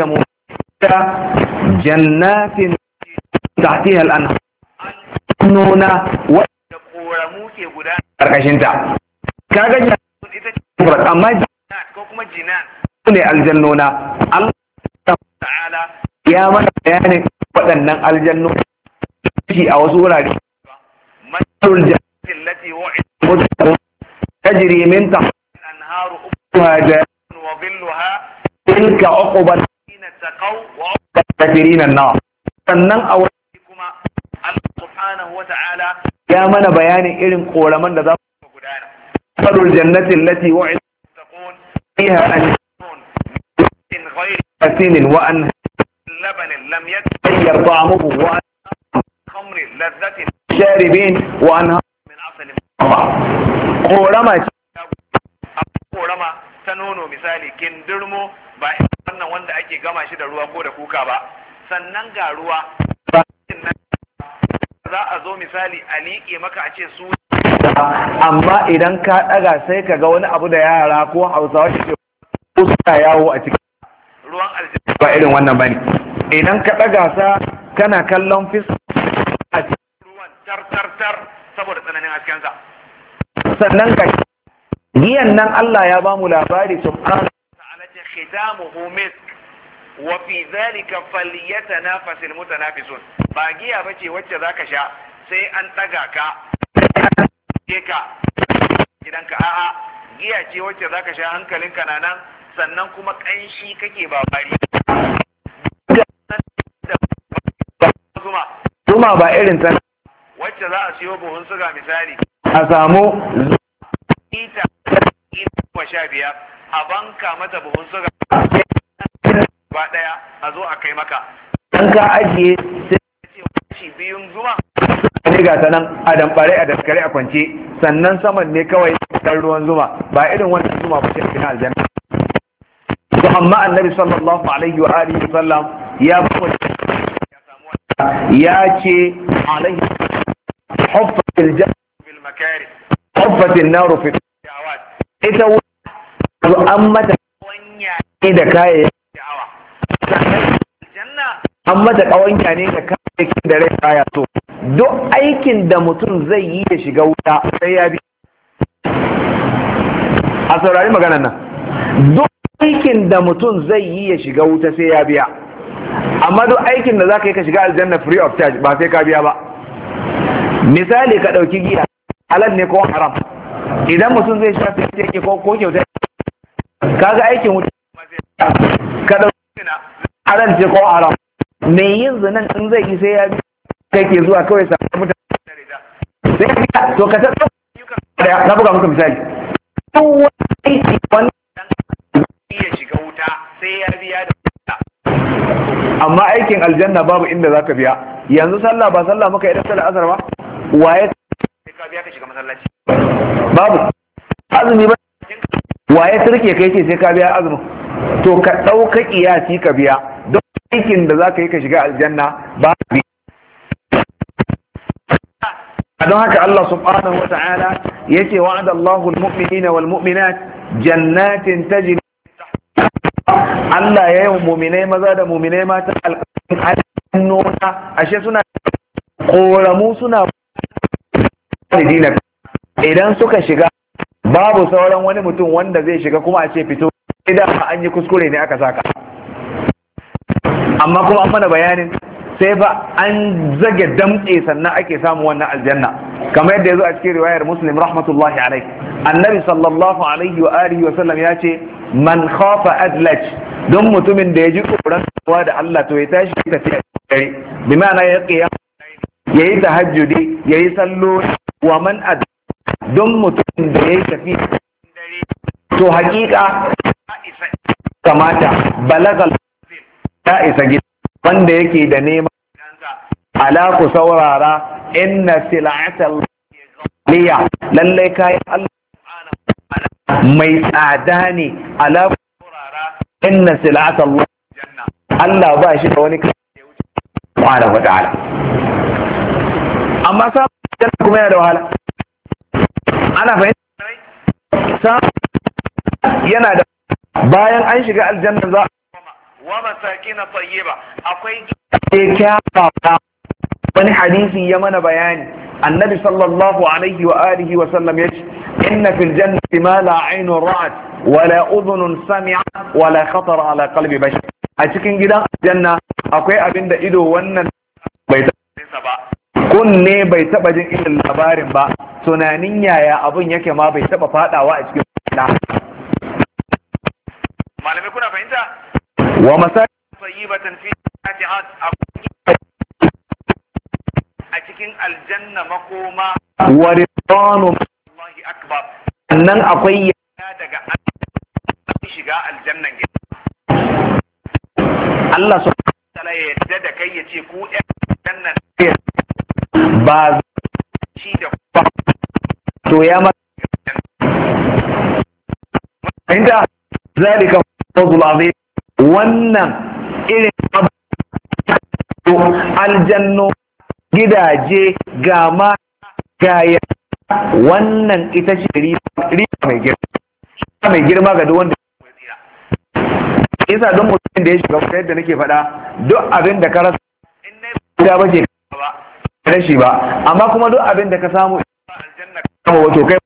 [SPEAKER 1] جنات تحتها الأنهار نونا وقورمو ke guda karkashin ta. Kaga jannat ita ce amma jannat ko kuma jinan ne aljannona. Allah ta'ala ya mana bayanin waɗannan aljannona shi a wasu wurare. Masalul jannati allati wu'ida muttaqun tajri min tahtiha al-anharu ukhuha jannatun wa dhilluha tilka uqba alladhina taqaw wa uqba al-kafirin an-nar. Sannan a wani kuma Allah subhanahu wa ta'ala ya mana bayanin irin koraman da za su gudana. Masalul jannati allati wu'ida muttaqun fiha anharun min ghayri asin wa anharun لبن لم يتغير طعمه وأنهار خمر لذة شاربين وأنهار من عسل korama ce korama ta nono misali kindirmo ba wannan wanda ake gama shi da ruwa ko da kuka ba, sannan ga ruwa za a zo misali a liƙe maka a ce su, amma idan ka ɗaga sai ka ga wani abu da yara ko hausawa ke suna yawo a cikin ruwan aljanna ba irin wannan bane. Idan ka ɗaga sa kana kallon fiska a cikin ruwan tar tar tar saboda tsananin haskensa. Sannan ka giyan nan Allah ya ba mu labari subhanahu wa ta'ala ce khitamuhu misk wa fi dhalika falyatanafasil mutanafisun. Ba giya bace wacce zaka sha sai an ɗaga ka ka gidanka, a'a giya ce wacce zaka sha hankalinka na nan, sannan kuma ƙanshi kake ba bari. Zuma zuma ba irin ta wacce za a siyo buhun suga misali a samu ita kuma sha biyar a banka mata buhun suga ba ɗaya a zo a kai maka, dan ka ajiye sai biyun zuma ne ga ta nan a damɓare a daskare a kwance, sannan saman ne kawai dan ruwan zuma, ba irin wannan zuma ba ce a cikin aljanna. To amma annabi sallallahu alaihi wa alihi wa sallam ya kuma ya ce alaihi huffatil jannatu bil makari huffatil naru fil shahawat, ita wuta an mata kawanya ne da kayayyakin sha'awa, sannan aljanna an mata kawanya ne da kayayyakin da rai baya so. Duk aikin da mutum zai yi ya shiga wuta sai ya bi. A saurari maganar nan, duk aikin da mutum zai yi ya shiga wuta sai ya biya, amma duk aikin da za ka yi ka shiga aljanna free of charge ba sai ka biya ba. Misali ka ɗauki giya, halal ne ko haram? Idan mutum zai sha sai yake ko ko kyauta, kaga aikin wuta. Ka ɗauki zina, halal ce ko haram? Me yin zinan in zai yi sai ya biya, kai ke zuwa kawai sa mutane sai ka to ka taɓa da na buga muku misali. Duk wani aiki wanda iya shiga wuta sai ya biya da wuta, amma aikin aljanna babu inda za ka biya. Yanzu sallah ba sallah muka idan sallar asar ba, waye sai ka biya ka shiga masallaci? Babu. Azumi ba waye turke kai ce sai ka biya azumin? To ka ɗauka kiyasi ka biya, don aikin da za ka yi ka shiga aljanna ba ka biya. don haka Allah subhanahu wa ta'ala yake wa'ada Allahu al-mu'minina wal mu'minat jannatin tajri Allah ya yi mu'minai maza da mu'minai mata alƙawarin nuna, ashe suna koramu suna idan suka shiga babu sauran wani mutum wanda zai shiga kuma a ce fito, idan an yi kuskure ne aka saka. Amma kuma an mana bayanin sai ba an zage damtse sannan ake samu wannan aljanna, kamar yadda ya zo a cikin riwayar Muslim rahmatullahi alaihi. Annabi sallallahu alaihi wa alihi wa sallam ya ce man khafa adlaj, don mutumin da ya ji tsoron kowa da Allah to ya tashi ya tafi a dare, bi ma'ana ya qiya yayi tahajjudi yayi sallo. Wa man ad, don mutumin da yayi tafi dare to hakika kamata balagal ta isa gida wanda yake da neman ala ku saurara inna sil'atal liya, lallai kayan Allah mai tsada ne. Ala ku saurara inna sil'atal janna, Allah ba shi da wani kai ya wuce subhanahu wa ta'ala. Amma samun janna kuma yana da wahala, ana fahimta yana da, bayan an shiga aljanna za wa masakina tayyiba, akwai kyawawa. Wani hadisi ya mana bayani, annabi sallallahu alaihi wa alihi wa sallam ya ce inna fil jannati ma la aynun ra'at wa la udhunun sami'at wa la khatara ala qalbi bashar. A cikin gidan aljanna akwai abin da ido wannan bai taɓa ba, kunne bai taɓa jin irin labarin ba, tunanin yaya abun yake ma bai taɓa fadawa a cikin da. Malamai kuna fahimta? Wa masakin tayyibatan fi jannati a cikin aljanna makoma wa ridwanu Allahi akbar, sannan akwai yaya daga Allah shiga aljannan gida. Allah subhanahu wa ta'ala ya yarda da kai ya ce ku ɗan aljannan ba shi da ba, to
[SPEAKER 3] to ya ma inda zalika fawzul azim wannan irin aljanno gidaje gama gaya wannan ita ce riba mai girma mai girma ga duk wanda isa don mutum da ya shiga wata yadda nake faɗa duk abin da ka rasa in na yi ba ce ba rashi ba amma kuma duk abin da ka samu aljanna ka samu wato kai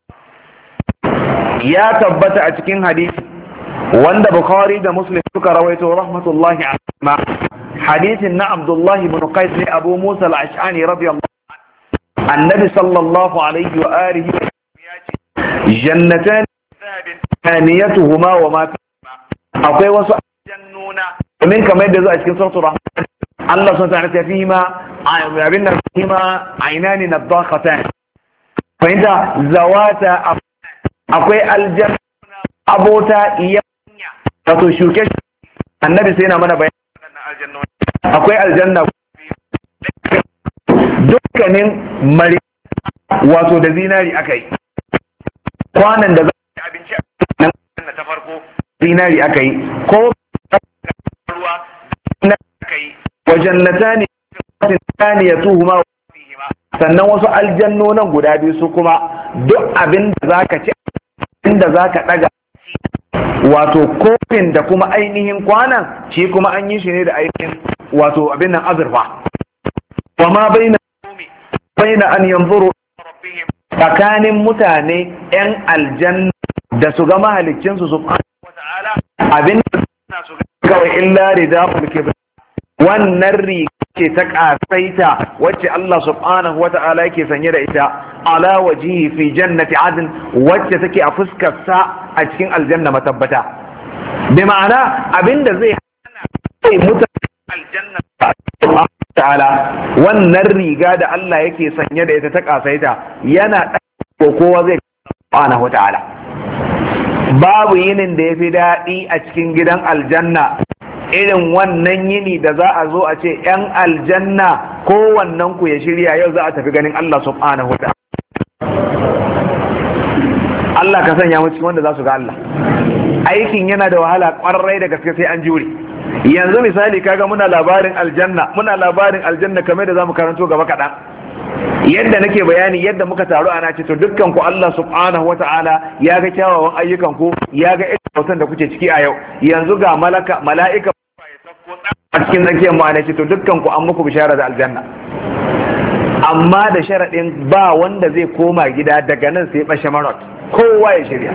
[SPEAKER 3] ya tabbata a cikin hadisi wanda Bukhari da Muslim suka rawaito rahmatullahi alaihi hadisin na Abdullah ibn Qais ne Abu Musa al-Ash'ari radiyallahu anhu annabi sallallahu alaihi wa alihi ya ce jannatan thaniyatuhuma wa ma akwai wasu jannuna domin kamar yadda zo a cikin suratul rahman Allah subhanahu wa ta'ala ta fi ma abin nan fi ma aynani nadaqatan fa inda zawata akwai aljanna abota iya wato shuke annabi sai na mana bayanin wannan aljanna akwai aljanna dukkanin mari wato da zinari akai kwanan da za a abinci nan ta farko zinari akai ko ruwa zinari akai wajannatani thaniyatuhuma sannan wasu aljannonan guda biyu su kuma duk abin da zaka ci inda zaka daga wato kofin da kuma ainihin kwanan shi kuma an yi shi ne da ainihin wato abin nan azurfa wa ma baina baina an yanzuru rabbihim tsakanin mutane yan aljanna da su ga mahalicin su subhanahu wa ta'ala abin da su ga kawai illa rida'ul kibr wannan riga ce ta kasaita wacce Allah subhanahu wa ta'ala yake sanye da ita ala wajihi fi jannati adn wacce take a fuskar sa a cikin aljanna matabbata bi ma'ana abinda zai hana sai mutane aljanna ta'ala wannan riga da Allah yake sanye da ita ta kasaita yana ko kowa zai subhanahu wa ta'ala babu yinin da yafi daɗi a cikin gidan aljanna irin wannan yini da za a zo a ce ‘yan aljanna kowannen ku ya shirya yau za a tafi ganin Allah subhanahu wa ta'ala. Allah ka sanya mu cikin wanda za su ga Allah. Aikin yana da wahala ƙwarai da gaske sai an jure. Yanzu misali kaga muna labarin aljanna, muna labarin aljanna kamar da za mu karanto gaba kaɗan. Yadda nake bayani yadda muka taru ana ce to dukkan ku Allah subhanahu wa ta'ala ya ga kyawawan ayyukan ku ya ga irin da kuke ciki a yau yanzu ga malaka mala'ika a cikin zakiyar mu ana ce to dukkan ku an muku bishara da aljanna amma da sharaɗin ba wanda zai koma gida daga nan sai bashe marot kowa ya shirya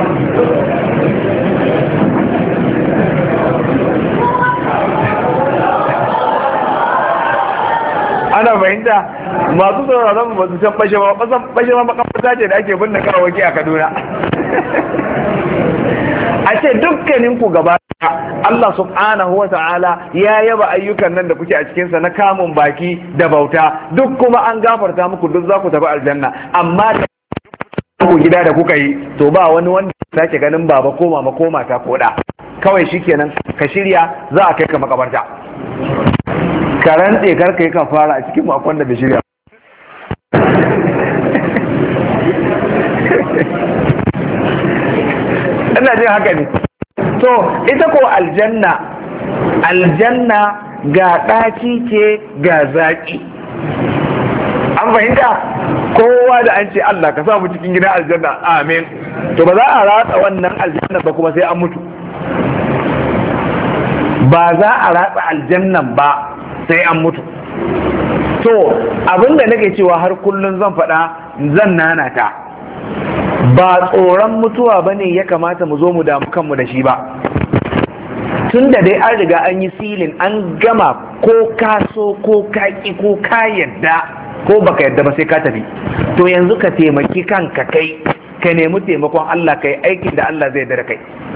[SPEAKER 3] ana fahimta masu sauraron ba su san bashe ba bashe ma makamata ce da ake binne kawaki a Kaduna a ce dukkanin ku gaba Allah subhanahu wa ta'ala ya yaba ayyukan nan da kuke a cikinsa na kamun baki da bauta duk kuma an gafarta muku duk za ku tafi aljanna amma da ku gida da kuka yi to ba wani wanda ya sake ganin baba ko mama ko mata ko da kawai shikenan ka shirya za a kai ka makabarta ka rantse kar ka yi ka fara a cikin makon da bai shirya ina jin haka ne to ita ko aljanna aljanna ga ɗaci ce ga zaƙi an fahimta kowa da an ce Allah ka samu cikin gidan aljanna amin to ba za a ratsa wannan aljanna ba kuma sai an mutu ba za a ratsa aljannan ba sai an mutu to abinda nake cewa har kullun zan faɗa zan nanata ba tsoron mutuwa bane ya kamata mu zo mu damu kanmu da shi ba tun da dai an riga an yi silin an gama ko ka so ko ka ki ko ka yadda ko baka yadda ba sai ka tafi to yanzu ka taimaki kanka kai ka nemi taimakon Allah kai aikin da Allah zai dare kai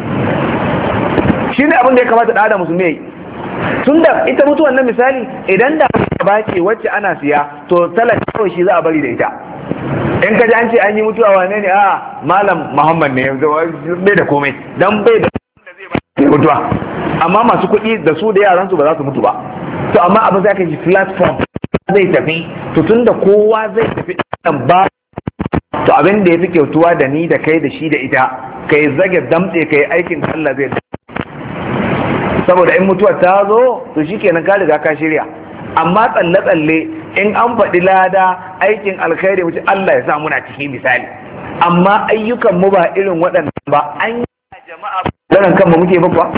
[SPEAKER 3] shine abin da ya kamata da Adam musulmi yayi tunda ita mutuwan nan misali idan da ba ce wacce ana siya to talaka kawai shi za a bari da ita in ka ji an ce an yi mutuwa wane ne a malam Muhammad ne bai da komai dan bai da mutuwa amma masu kuɗi da su da yaran su ba za su mutu ba to amma abin za ka ji platform zai tafi to tunda kowa zai tafi dan ba to abin da yafi kyautuwa da ni da kai da shi da ita kai zage damtse kai aikin Allah zai, saboda in mutuwar ta zo to shikenan ka riga ka shirya. Amma tsalle tsalle in an faɗi lada aikin alkhairi wuce Allah ya sa muna ciki misali, amma ayyukan mu ba irin waɗannan ba. An yi jama'a daren kanmu muke ba kuwa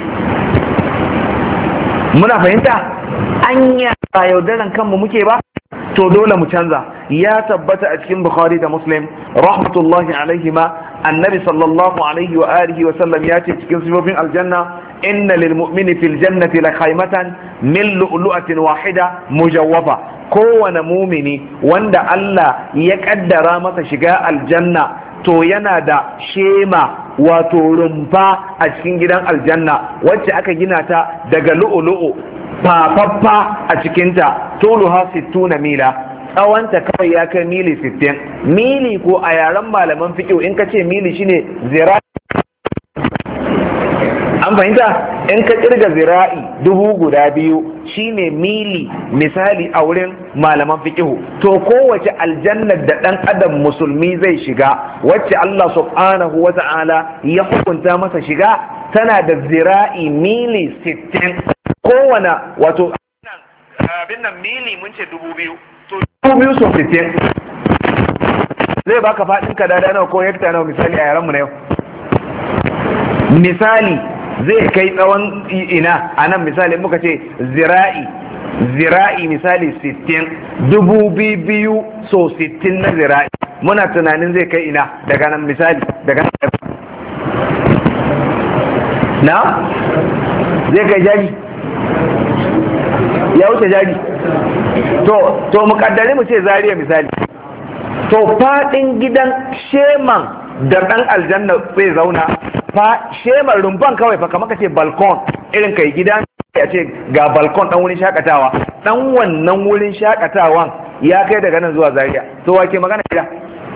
[SPEAKER 3] muna fahimta, an yi ba yaudaran kanmu muke ba, to dole mu canza. Ya tabbata a cikin Bukhari da Muslim rahmatullahi alaihima, annabi sallallahu alaihi wa alihi wa sallam ya ce cikin sifofin aljanna, inna lil mu'mini fil jannati la khaymatan min lu'lu'atin wahida mujawwafa. Kowane mumini wanda Allah ya kaddara masa shiga aljanna to yana da shema wato rumfa a cikin gidan aljanna wacce aka gina ta daga lu'lu'u fafaffa a cikinta, tuluha sittuna mila, tsawonta kawai ya kai mili sittin. Mili ko a yaren malaman fiqh in ka ce mili shine zira'i, an fahimta, in ka kirga zira'i dubu guda biyu shine mili misali a wurin malaman fiqh. To kowace aljannar da dan adam musulmi zai shiga wacce Allah subhanahu wa ta'ala ya hukunta masa shiga tana da zira'i mili sittin. Kowane wato abin nan mili mun ce dubu biyu, to dubu biyu so sittin zai baka faɗin kadada nawa ko hekta nawa misali a yaranmu na yau. Misali zai kai tsawon ina a nan misali muka ce zira'i zira'i misali sittin, dubu biyu so sittin na zira'i muna tunanin zai kai ina daga nan misali daga nan na zai kai jari ya wuce jari, to to mukaddare mu ce zariya misali, to fadin gidan sheman da dan aljanna zai zauna fa sheman rumban kawai fa kamar kace balkon irin kai gida ya ce ga balkon dan wurin shakatawa, dan wannan wurin shakatawan ya kai daga nan zuwa zariya. To wake magana gida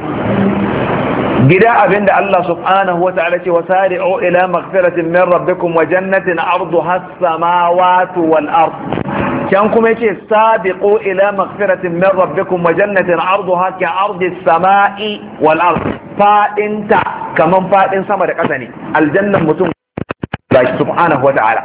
[SPEAKER 3] gida abinda Allah subhanahu wa ta'ala ce wasari'u ila maghfiratin min rabbikum wa jannatin arduha as-samawati wal ard. Can kuma yace sabiqu ila maghfiratin min rabbikum wa jannatin arduha ka ardi as-sama'i wal ard. Fadinta kaman fadin sama da ƙasa ne aljannan mutum gashi subhanahu wa ta'ala.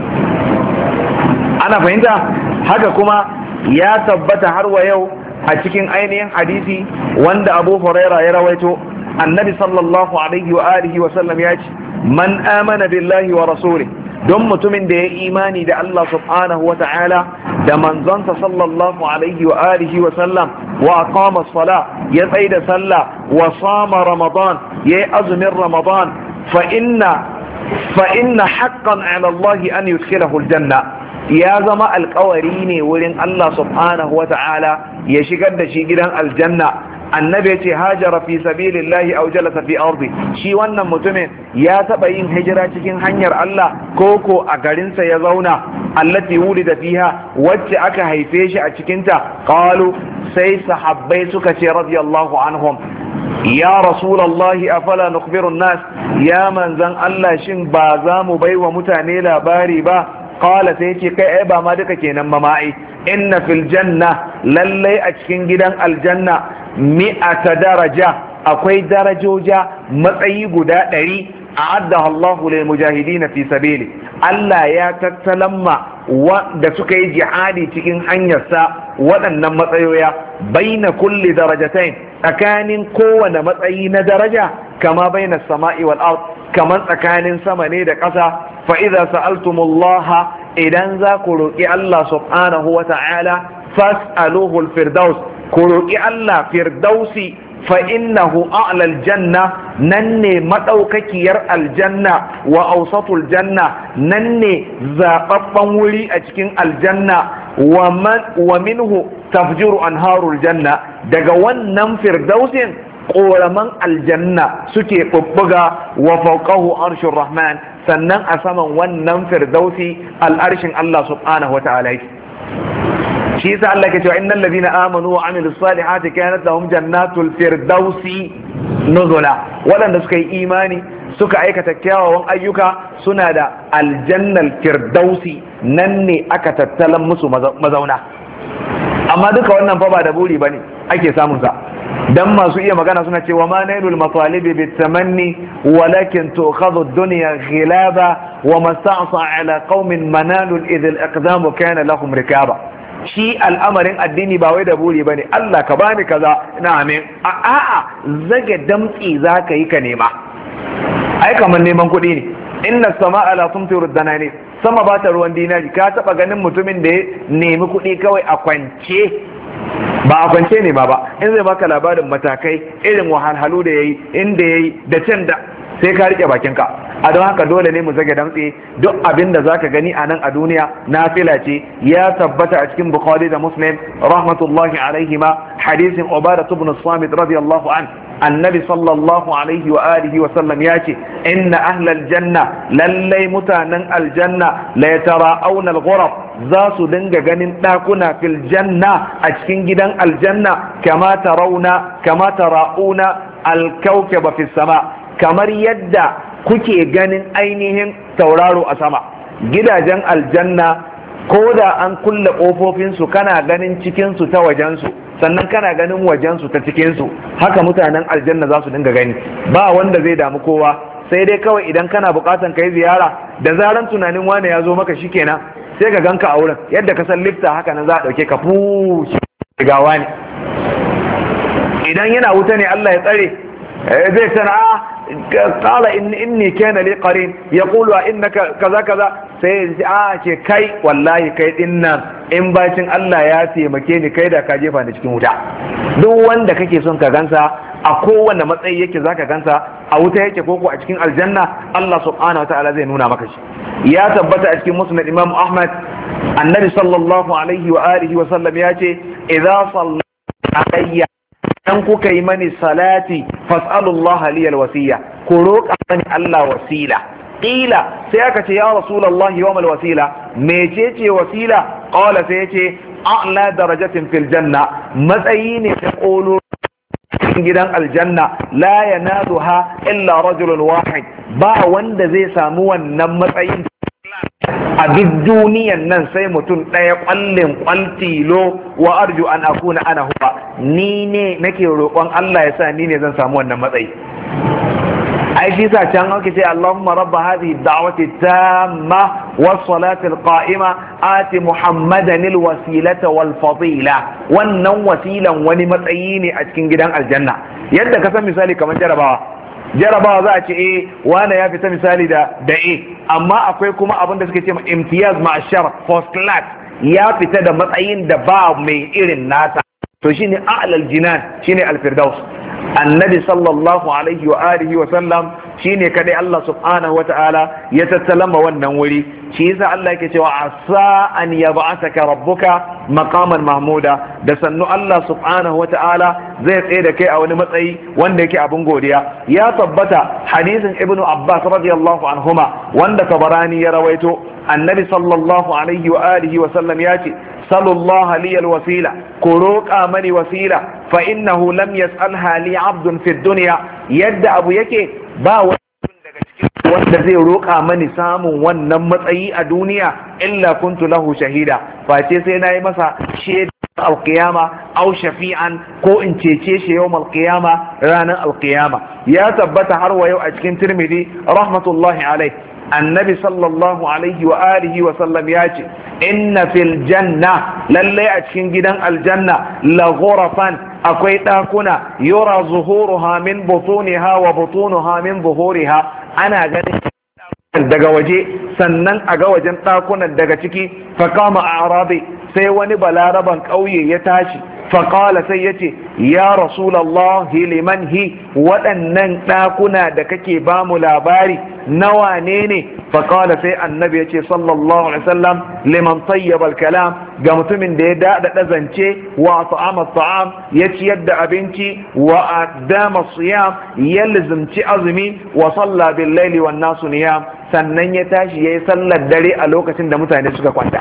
[SPEAKER 3] Ana fahimta haka kuma ya tabbata har wa yau a cikin ainihin hadisi wanda Abu Huraira ya rawaito, annabi sallallahu alaihi wa alihi wa sallam ya ce man amana billahi wa rasulih, don mutumin da ya imani da Allah subhanahu wa ta'ala da manzonsa sallallahu alaihi wa alihi wa sallam, wa aqama as-sala ya tsaida sallah, wa sama ramadan yayi azumin ramadan, fa inna fa inna haqqan ala Allah an yudkhilahu al-janna, ya zama alƙawari ne wurin Allah subhanahu wa ta'ala ya shigar da shi gidan aljanna. Annabi ya ce hajara fi sabilillahi aw jalasa fi ardi, shi wannan mutumin ya taba yin hijira cikin hanyar Allah koko a garinsa ya zauna, allati wulida fiha wacce aka haife shi a cikinta. Qalu, sai sahabbai suka ce radiyallahu anhum, ya rasulallahi afala nukhbiru nas, ya manzan Allah shin ba za mu baiwa mutane labari ba? Qala, sai ce kai ai ba ma duka kenan mama'i, inna fil janna, lallai a cikin gidan aljanna mi'ata daraja, akwai darajoja matsayi guda ɗari, a'addaha Allahu lil mujahidin fi sabili, Allah ya tattalamma wanda suka yi jihadi cikin hanyarsa waɗannan matsayoya, baina kulli darajatain, tsakanin kowane matsayi na daraja, kama baina sama'i wal ard, kaman tsakanin sama ne da ƙasa. Fa idza sa'altumullaha, idan za ku roƙi Allah subhanahu wa ta'ala, fas'aluhu al-firdaus, ku roƙi Allah firdausi, fa innahu a'la al-janna, nan ne madaukakiyar aljanna, wa awsatul janna, nan ne zababban wuri a cikin aljanna, wa man wa minhu tafjuru anharul janna, daga wannan firdausin ƙoraman aljanna suke ɓuɓɓuga, wa fawqahu arshur rahman, sannan a saman wannan firdausi al'arshin Allah subhanahu wa ta'ala. Shi yasa Allah ke cewa innal ladina amanu wa amilus salihati kanat lahum jannatul firdausi nuzula, waɗanda suka yi imani suka aikata kyawawan ayyuka suna da aljannal firdausi, nan ne aka tattalan musu mazauna. Amma duka wannan fa ba da buri bane ake samun sa, dan masu iya magana suna cewa ma nailul matalibi bitamanni walakin tu'khadhu ad-dunya ghilaba wa masta'sa ala qaumin manalul idh al-aqdamu kana lahum rikaba. shi al'amarin addini ba wai da buri bane Allah ka bani kaza ina amin a'a zage damtsi zaka yi ka nema ai kamar neman kuɗi ne inna sama'a la tumtiru danani sama ba ta ruwan dinari. ka taba ganin mutumin da ya nemi kuɗi kawai a kwance ba a kwance ne ba ba in zai baka labarin matakai irin wahalhalu da yayi inda yayi da can da sai ka rike bakinka. a don haka dole ne mu zage damtse. duk abin da zaka gani a nan a duniya nafila ce. ya tabbata a cikin bukhari da muslim rahmatullahi alaihima hadisin ubada ibn samit radiyallahu an annabi sallallahu alaihi wa alihi wa sallam ya ce inna ahlal janna lallai mutanen aljanna la yatara'awna al-ghuraf za su dinga ganin ɗakuna fil janna a cikin gidan aljanna kama tarawna kama tara'una al-kawkaba fi sama kamar yadda kuke ganin ainihin tauraro a sama. gidajen aljanna ko da an kulle ƙofofinsu kana ganin cikinsu ta wajensu sannan kana ganin wajensu ta cikinsu. haka mutanen aljanna za su dinga gani ba wanda zai damu kowa sai dai kawai idan kana bukatan kai ziyara da zaran tunanin wane ya zo maka shikenan sai ka ganka a wurin yadda ka san lifta haka nan za a dauke ka fushi gawa ne. idan yana wuta ne Allah ya tsare zai sana قال إن إني كان لي قرين يقول إنك كذا كذا sai a ce kai wallahi kai din nan in bacin Allah ya taimake ni kai da ka jefa ni cikin wuta. duk wanda kake son ka gansa a kowane matsayi yake zaka gansa a wuta yake koko a cikin aljanna Allah subhanahu wataala zai nuna maka shi. ya tabbata a cikin musnad Imam Ahmad annabi sallallahu alaihi wa alihi wa sallam ya ce idza salla dan kuka yi mani salati fas'alullaha liyal wasiya ku roƙa mani Allah wasila. qila sai aka ce ya rasulullahi wa mal wasila mecece wasila qala sai yace a'la darajatin fil janna matsayi ne ta kolo gidan aljanna la yanaduha illa rajulun wahid ba wanda zai samu wannan matsayin a duk duniyan nan sai mutum ɗaya ƙwallin ƙwaltilo wa arju an akuna ana huwa ni ne nake roƙon Allah ya sa ni ne zan samu wannan matsayi. ai shi sa can ake ce Allahumma rabba hadhihi ad-da'wati tamma was-salati al-qa'ima ati Muhammadan al-wasilata wal-fadila. wannan wasilan wani matsayi ne a cikin gidan aljanna yadda ka san misali kamar jarabawa jarabawa za a ce eh wane ya fita misali da da eh amma akwai kuma abin da suke ce imtiyaz ma'ashar first class ya fita da matsayin da ba mai irin nasa to shine a'lal jinan shine al-firdaus. annabi sallallahu alaihi wa alihi wa sallam shine kadai Allah subhanahu wa ta'ala ya tattalama wannan wuri. shi yasa Allah yake cewa asa an yab'athaka rabbuka maqaman mahmuda da sannu Allah subhanahu wa ta'ala zai tsaye da kai a wani matsayi wanda yake abin godiya. ya tabbata hadisin ibnu abbas radiyallahu anhuma wanda tabarani ya rawaito annabi sallallahu alaihi wa alihi wa sallam ya ce sallallahu liyal wasila ku roƙa mani wasila fa innahu lam yas'alha li 'abdun fi dunya yadda abu yake ba wani daga cikin wanda zai roƙa mani samun wannan matsayi a duniya illa kuntu lahu shahida face sai nayi masa shaida alqiyama aw shafi'an ko in cece shi yawm alqiyama ranar alqiyama. ya tabbata har wa yau a cikin tirmidhi rahmatullahi alaihi annabi sallallahu alaihi wa alihi wa sallam ya ce inna fil janna lallai a cikin gidan aljanna la ghurafan akwai ɗakuna yura zuhuruha min butuniha wa butunuha min zuhuriha ana ganin daga waje sannan a ga wajen ɗakunan daga ciki faqama a'rabi sai wani balaraban ƙauye ya tashi faƙala sai ya ce ya rasulallahi liman hi waɗannan ɗakuna da kake ba mu labari nawa ne ne faƙala sai annabi ya ce sallallahu alaihi wasallam liman tayyaba kalam ga mutumin da ya daɗaɗa zance wa ta'ama ta'am ya ciyar da abinci wa adama siyam ya lizimci azumi wa salla bil laili wan nasu niyam sannan ya tashi yayi sallar dare a lokacin da mutane suka kwanta.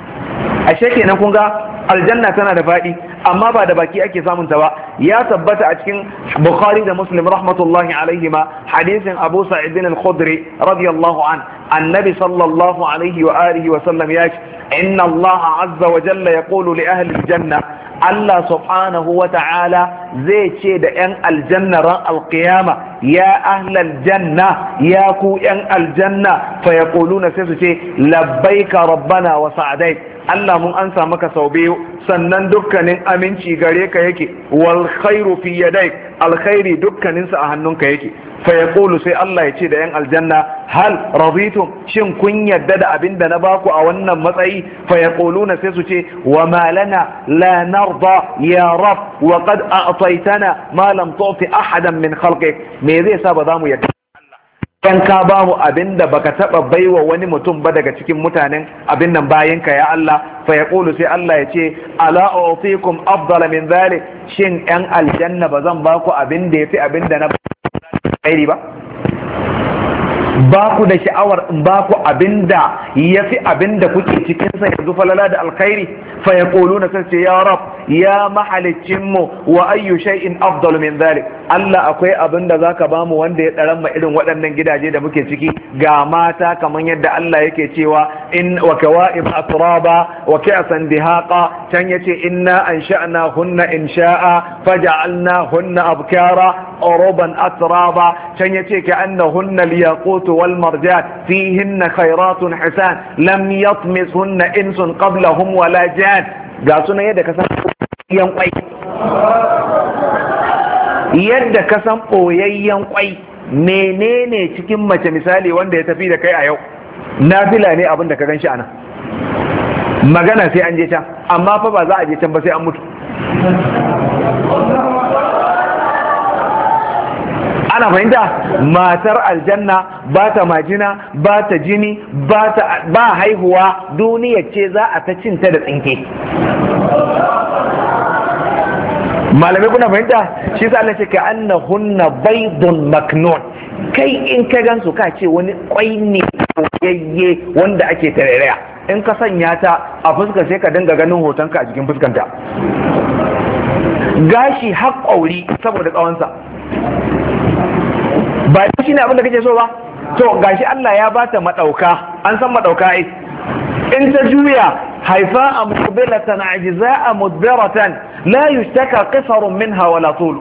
[SPEAKER 3] ashe kenan kun ga aljanna tana da faɗi amma ba da baki ake samun ta ba. ya tabbata a cikin bukhari da muslim rahmatullahi alaihi ma hadisin abu sa'id al-khudri radiyallahu an annabi sallallahu alaihi wa alihi wa sallam ya ce inna allah azza wa jalla yaqulu li ahli al-janna Allah subhanahu wa ta'ala zai ce da ‘yan aljanna ran alƙiyama, ya ahlal janna, ya ku ‘yan aljanna, fa ya sai su ce, labbaika rabbana wa sa'adai, Allah mun ansa maka sau biyu, sannan dukkanin aminci gare ka yake, wal khairu fi yadai, alkhairi dukkaninsa a hannunka yake. Fa ya sai Allah ya ce da ‘yan aljanna, hal raditum, shin kun yadda da abin da na baku a wannan matsayi? Fa ya sai su ce, wa malana la narda ya rab, wa qad a'taytana ma lam tu'ti ahadan min khalqik. Me zai sa ba za mu yadda kan ka ba mu abin da baka taba baiwa wani mutum ba daga cikin mutanen abin nan bayan ka ya Allah? Fa ya sai Allah ya ce, ala u'tikum afdala min dhalik, shin ‘yan aljanna ba zan baku abin da yafi abin da na alkhairi ba? Ba ku da sha'awar in ba ku abinda ya fi abinda kuke cikinsa yanzu falala da alkhairi? Fa ya ƙolu na sace, ya rab, ya mahalicinmu, wa ayyu shay'in afdalu min dhalik, Allah akwai abinda zaka ba mu wanda ya ɗaran ma irin waɗannan gidaje da muke ciki? Ga mata kamar yadda Allah yake cewa, in wa kawa'ib atraba wa ka'san dihaqa, can yace inna ansha'na hunna insha'a faja'alna hunna abkara uruban atraba, can yace ka'annahunna al-yaqut والمرجان فيهن خيرات حسان لم يطمثهن إنس قبلهم ولا جان. ga sunan yadda ka san ɓoyayyen kwai, yadda ka san ɓoyayyen kwai. Menene cikin mace misali wanda ya tafi da kai a yau? Nafila ne abin da ka gan shi anan, magana sai an je can, amma fa ba za a je can ba sai an mutu. Ana fahimta? Matar aljanna ba ta majina, ba ta jini, ba haihuwa, duniya ce za a ta cinta da tsinke. Malamai kuna fahimta? Shi sa Allah ce ka annahunna baydun maknun, kai in ka gansu ka ce wani kwai ne yayye wanda ake tarairaya, in ka sanya ta a fuska sai ka dinga ganin hotonka a jikin fuskanta, gashi har ƙauri saboda tsawonsa. Ba shi ne abin da kake so ba? To gashi Allah ya bata madauka, an san madauka ai, in ta juya haifa a muqbilatan ajza'a mudbiratan la yushtaka qisarun minha wala tul.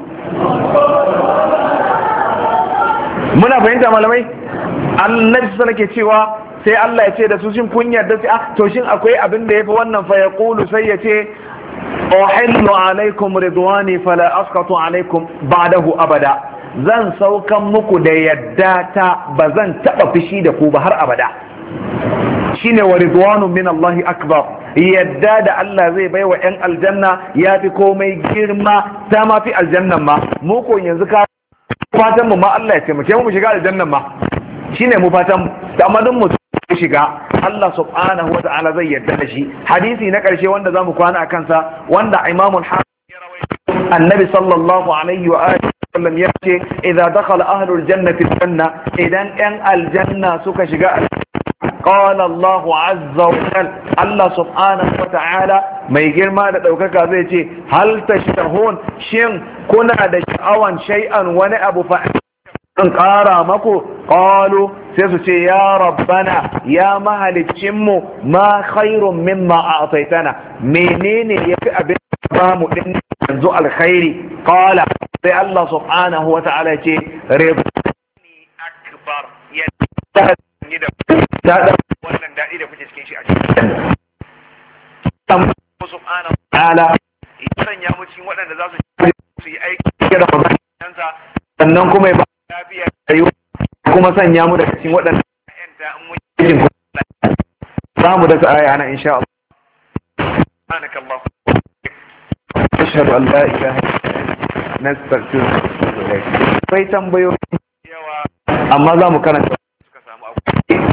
[SPEAKER 3] Muna fahimta malamai? Annabi sallallahu alaihi cewa sai Allah ya ce da su, shin kun yarda? Sai ah to shin akwai abin da yafi wannan? Fa yaqulu, sai ya ce, uhillu alaikum ridwani fala asqatu alaikum ba'dahu abada, zan saukan muku da yadda ta, ba zan taba fishi da ku ba har abada. Shine wa ridwanu min Allah akbar, yadda da Allah zai bai wa ‘yan aljanna ya fi komai girma, ta ma fi aljannan ma. Mu ko yanzu ka fatan mu ma Allah ya taimake mu shiga aljannan ma, shine mu fatan mu, amma duk mu shiga Allah subhanahu wa ta'ala zai yadda da shi. Hadisi na ƙarshe wanda zamu kwana a kansa, wanda Imamul Hakim ya rawaito, Annabi sallallahu alaihi wa alihi sallam ya ce, idza dakhala ahlul jannati janna, idan ‘yan aljanna suka shiga, qala Allahu azza wa jalla, Allah subhanahu wa ta'ala mai girma da ɗaukaka zai ce, hal tashtahun, shin kuna da sha'awan shay'an wani abu fa in ƙara mako? Qalu, sai su ce, ya rabbana, ya mahalicinmu, ma khairun mimma a'taitana, menene yafi abin ba mu din yanzu alkhairi? Qala, sai Allah subhanahu wa ta'ala ce, ridwani akbar, ya ta da wannan dadi da kuke cikin shi a cikin Allah subhanahu wa ta'ala ya sanya mu cikin waɗanda za su yi aiki da maganarsa, sannan kuma ya ba lafiya rayuwa, kuma sanya mu da cikin waɗanda ƴanta in mun yi jin za mu da aya ana insha Allah. Subhanaka Allahumma ashhadu an la ilaha illa anta nastaghfiruka wa natubu ilayk. Sai tambayoyi yawa, amma za mu karanta suka samu abu.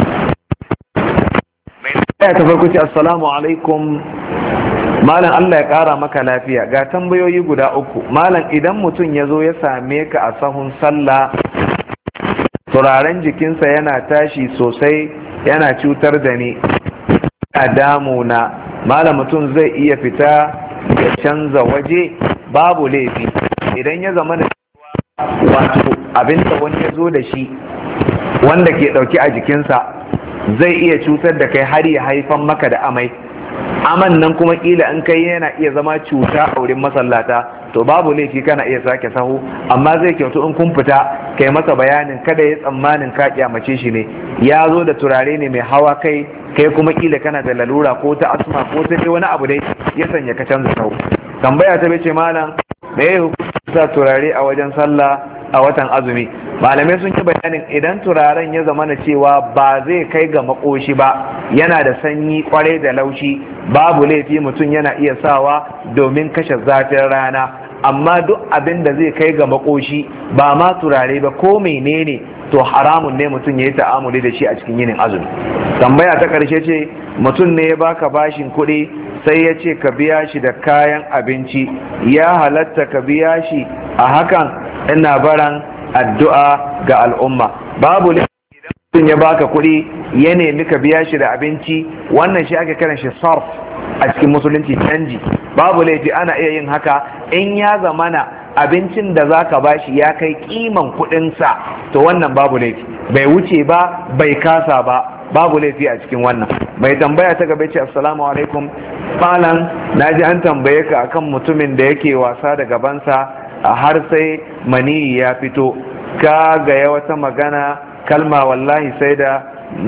[SPEAKER 3] Mai ta farko ce, assalamu alaikum malam, Allah ya ƙara maka lafiya, ga tambayoyi guda uku. Malam, idan mutum ya zo ya same ka a sahun sallah, turaren jikinsa yana tashi sosai, yana cutar da ni, a damuna, malam mutum zai iya fita ya canza waje? Babu laifi idan ya zama da wato abinda wani ya zo da shi wanda ke ɗauki a jikinsa zai iya cutar da kai har ya haifan maka da amai, aman nan kuma kila in kai yana iya zama cuta a wurin masallata, to babu laifi kana iya sake sahu, amma zai kyautu in kun fita kai masa bayanin kada ya tsammanin ka kyamace shi ne, ya zo da turare ne mai hawa kai, kai kuma kila kana da lalura ko ta asma ko ta wani abu dai ya sanya ka canza sahu. Tambaya ta bace malam, me ya hukunta sa turare a wajen sallah a watan azumi? Malamai sun yi bayanin idan turaren ya zama na cewa ba zai kai ga makoshi ba, yana da sanyi kwarai da laushi, babu laifi mutum yana iya sawa domin kashe zafin rana, amma duk abin da zai kai ga makoshi ba ma turare ba ko menene, to haramun ne mutum ya yi ta'amuli da shi a cikin yinin azumi. Tambaya ta ƙarshe ce, mutum ne ya baka bashin kuɗi sai ya ce ka biya shi da kayan abinci, ya halatta ka biya shi a hakan? Ina baran addu'a ga al'umma. Babu laifi idan mutum ya baka kuɗi ya nemi ka biya shi da abinci, wannan shi ake kiran shi sarf a cikin musulunci, canji. Babu laifi ana iya yin haka in ya zamana abincin da za ka bashi ya kai kiman kuɗinsa, to wannan babu laifi, bai wuce ba bai kasa ba, babu laifi a cikin wannan. Mai tambaya ta gaba ce, assalamu alaikum malam, na ji an tambaye ka akan mutumin da yake wasa da gabansa har sai maniyi ya fito, ka gaya wata magana kalma wallahi sai da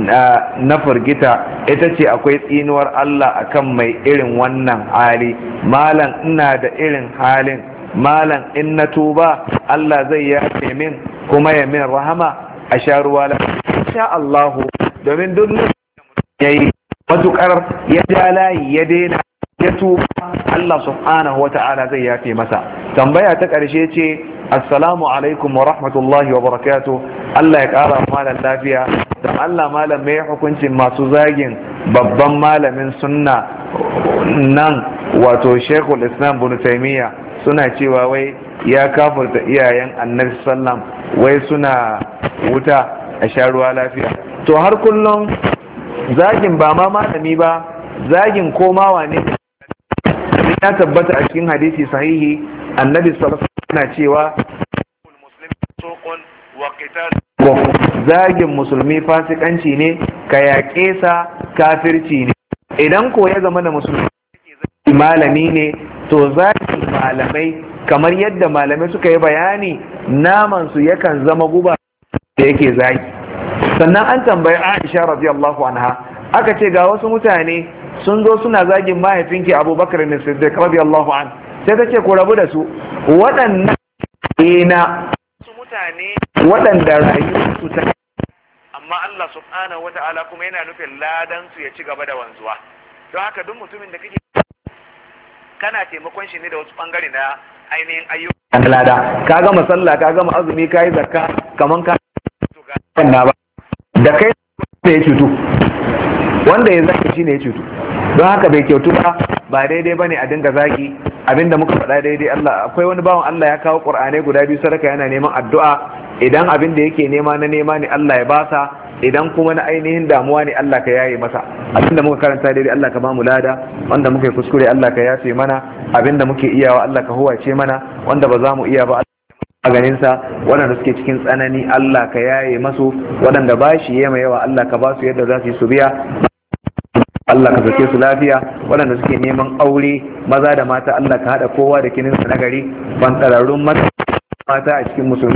[SPEAKER 3] na firgita, ita ce akwai tsinuwar Allah akan mai irin wannan hali. Malam ina da irin halin, malam in na tuba Allah zai yafe min kuma ya min rahama a sha ruwa lafiya insha Allahu, domin duk ya yi matukar ya ja layi ya daina ya tuba, Allah subhanahu wa ta'ala zai yafe masa. Tambaya ta ƙarshe ce, assalamu alaikum wa rahmatullahi wa barakatuh, Allah ya ƙara malam lafiya, don Allah malam mai hukuncin masu zagin babban malamin sunna nan wato Sheikhul Islam Ibn Taymiyyah, suna cewa wai ya kafurta iyayen Annabi sallam, wai suna wuta a sha ruwa lafiya. To har kullum zagin ba ma malami ba, zagin komawa ne ya tabbata a cikin hadisi sahihi, Annabi sallallahu alaihi wasallam yana cewa zagin musulmi fasikanci ne, ka yaƙe sa kafirci ne. Idan ko ya zama da musulmi malami ne, to zagin malamai kamar yadda malamai suka yi bayani, naman su yakan zama guba da yake zagi. Sannan an tambayi Aisha radiyallahu anha, aka ce ga wasu mutane sun zo suna zagin mahaifinki Abubakar ne Siddiq radiyallahu an, sai ta ce ku rabu da su, waɗannan na mutane waɗanda rayuwarsu ta, amma Allah subhanahu wata'ala kuma yana nufin ladan su ya ci gaba da wanzuwa. Don haka duk mutumin da kake kana taimakon shi ne da wasu bangare na ainihin ayyuka na lada, ka gama sallah ka gama azumi ka yi zakka, kaman ka na ba da kai da ya cutu, wanda ya zaki shi ne ya cutu. Don haka bai kyautu ba, ba daidai bane a dinga zagi. Abinda muka faɗa daidai, Allah akwai wani bawan Allah ya kawo Qur'anai guda biyu sadaka, yana neman addu'a, idan abin da yake nema na nema ne Allah ya basa, idan kuma na ainihin damuwa ne Allah ka yaye masa. Abinda muka karanta daidai Allah ka bamu lada, wanda muka yi kuskure Allah ka yafe mana, abinda muke iyawa Allah ka huwace mana, wanda ba za mu iya ba a ganinsa, waɗanda suke cikin tsanani Allah ka yaye masu, waɗanda ba shi yema yawa Allah ka ba su yadda za su yi su biya, Allah ka sake su lafiya, waɗanda suke neman aure maza da mata Allah ka haɗa kowa da kininsa na gari, bantararrun mata a cikin musulmi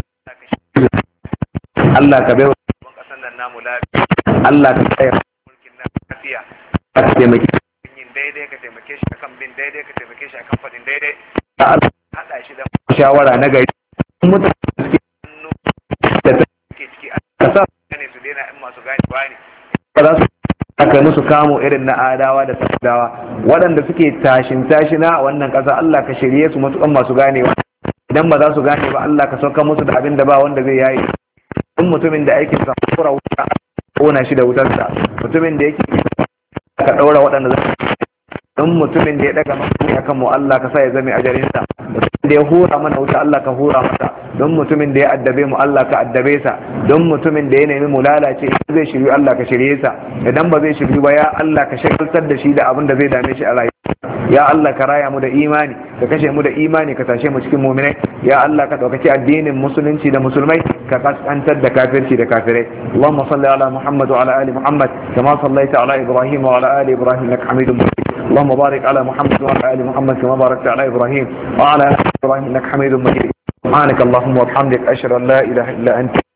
[SPEAKER 3] Allah ka bai wa ƙasar nan namu lafiya, Allah ka tsaya mulkin na lafiya, ka taimake yin daidai, ka taimake shi akan bin daidai, ka taimake shi akan faɗin daidai, ka Allah haɗa shi da shawara na gari, mutane suke hannu da ta ke ciki ka sa ne su daina in masu gane ba ne ba za su aka musu kamo irin na adawa da sadawa, waɗanda suke tashin tashina a wannan ƙasa Allah ka shirye su matuƙan masu ganewa, idan ba za su gane ba Allah ka sauka musu da abin da ba wanda zai yayi. In mutumin da aikin sa kura wuta kona shi da wutarsa, mutumin da yake ka ɗaura waɗanda za in mutumin da ya daga masu a kanmu Allah ka sa ya zame ajarinsa, mutumin da ya hura mana wuta Allah ka hura masa, don mutumin da ya addabe mu Allah ka addabe sa, don mutumin da ya nemi mu lalace zai shiryu Allah ka shirye sa, idan ba zai shiryu ba ya Allah ka shagaltar da shi da abin da zai dame shi a rayuwa. Ya Allah ka raya mu da imani, ka kashe mu da imani, ka tashe mu cikin mu'minai. Ya Allah ka ɗaukaki addinin musulunci da musulmai, ka kaskantar da kafirci da kafirai. Allahumma salli ala Muhammad wa ala ali Muhammad kama sallaita ala Ibrahim wa ala ali Ibrahim innaka Hamidum Majid. اللهم بارك على محمد وعلى ال محمد كما باركت على ابراهيم وعلى ال ابراهيم انك حميد مجيد. سبحانك اللهم وبحمدك اشهد ان لا اله الا انت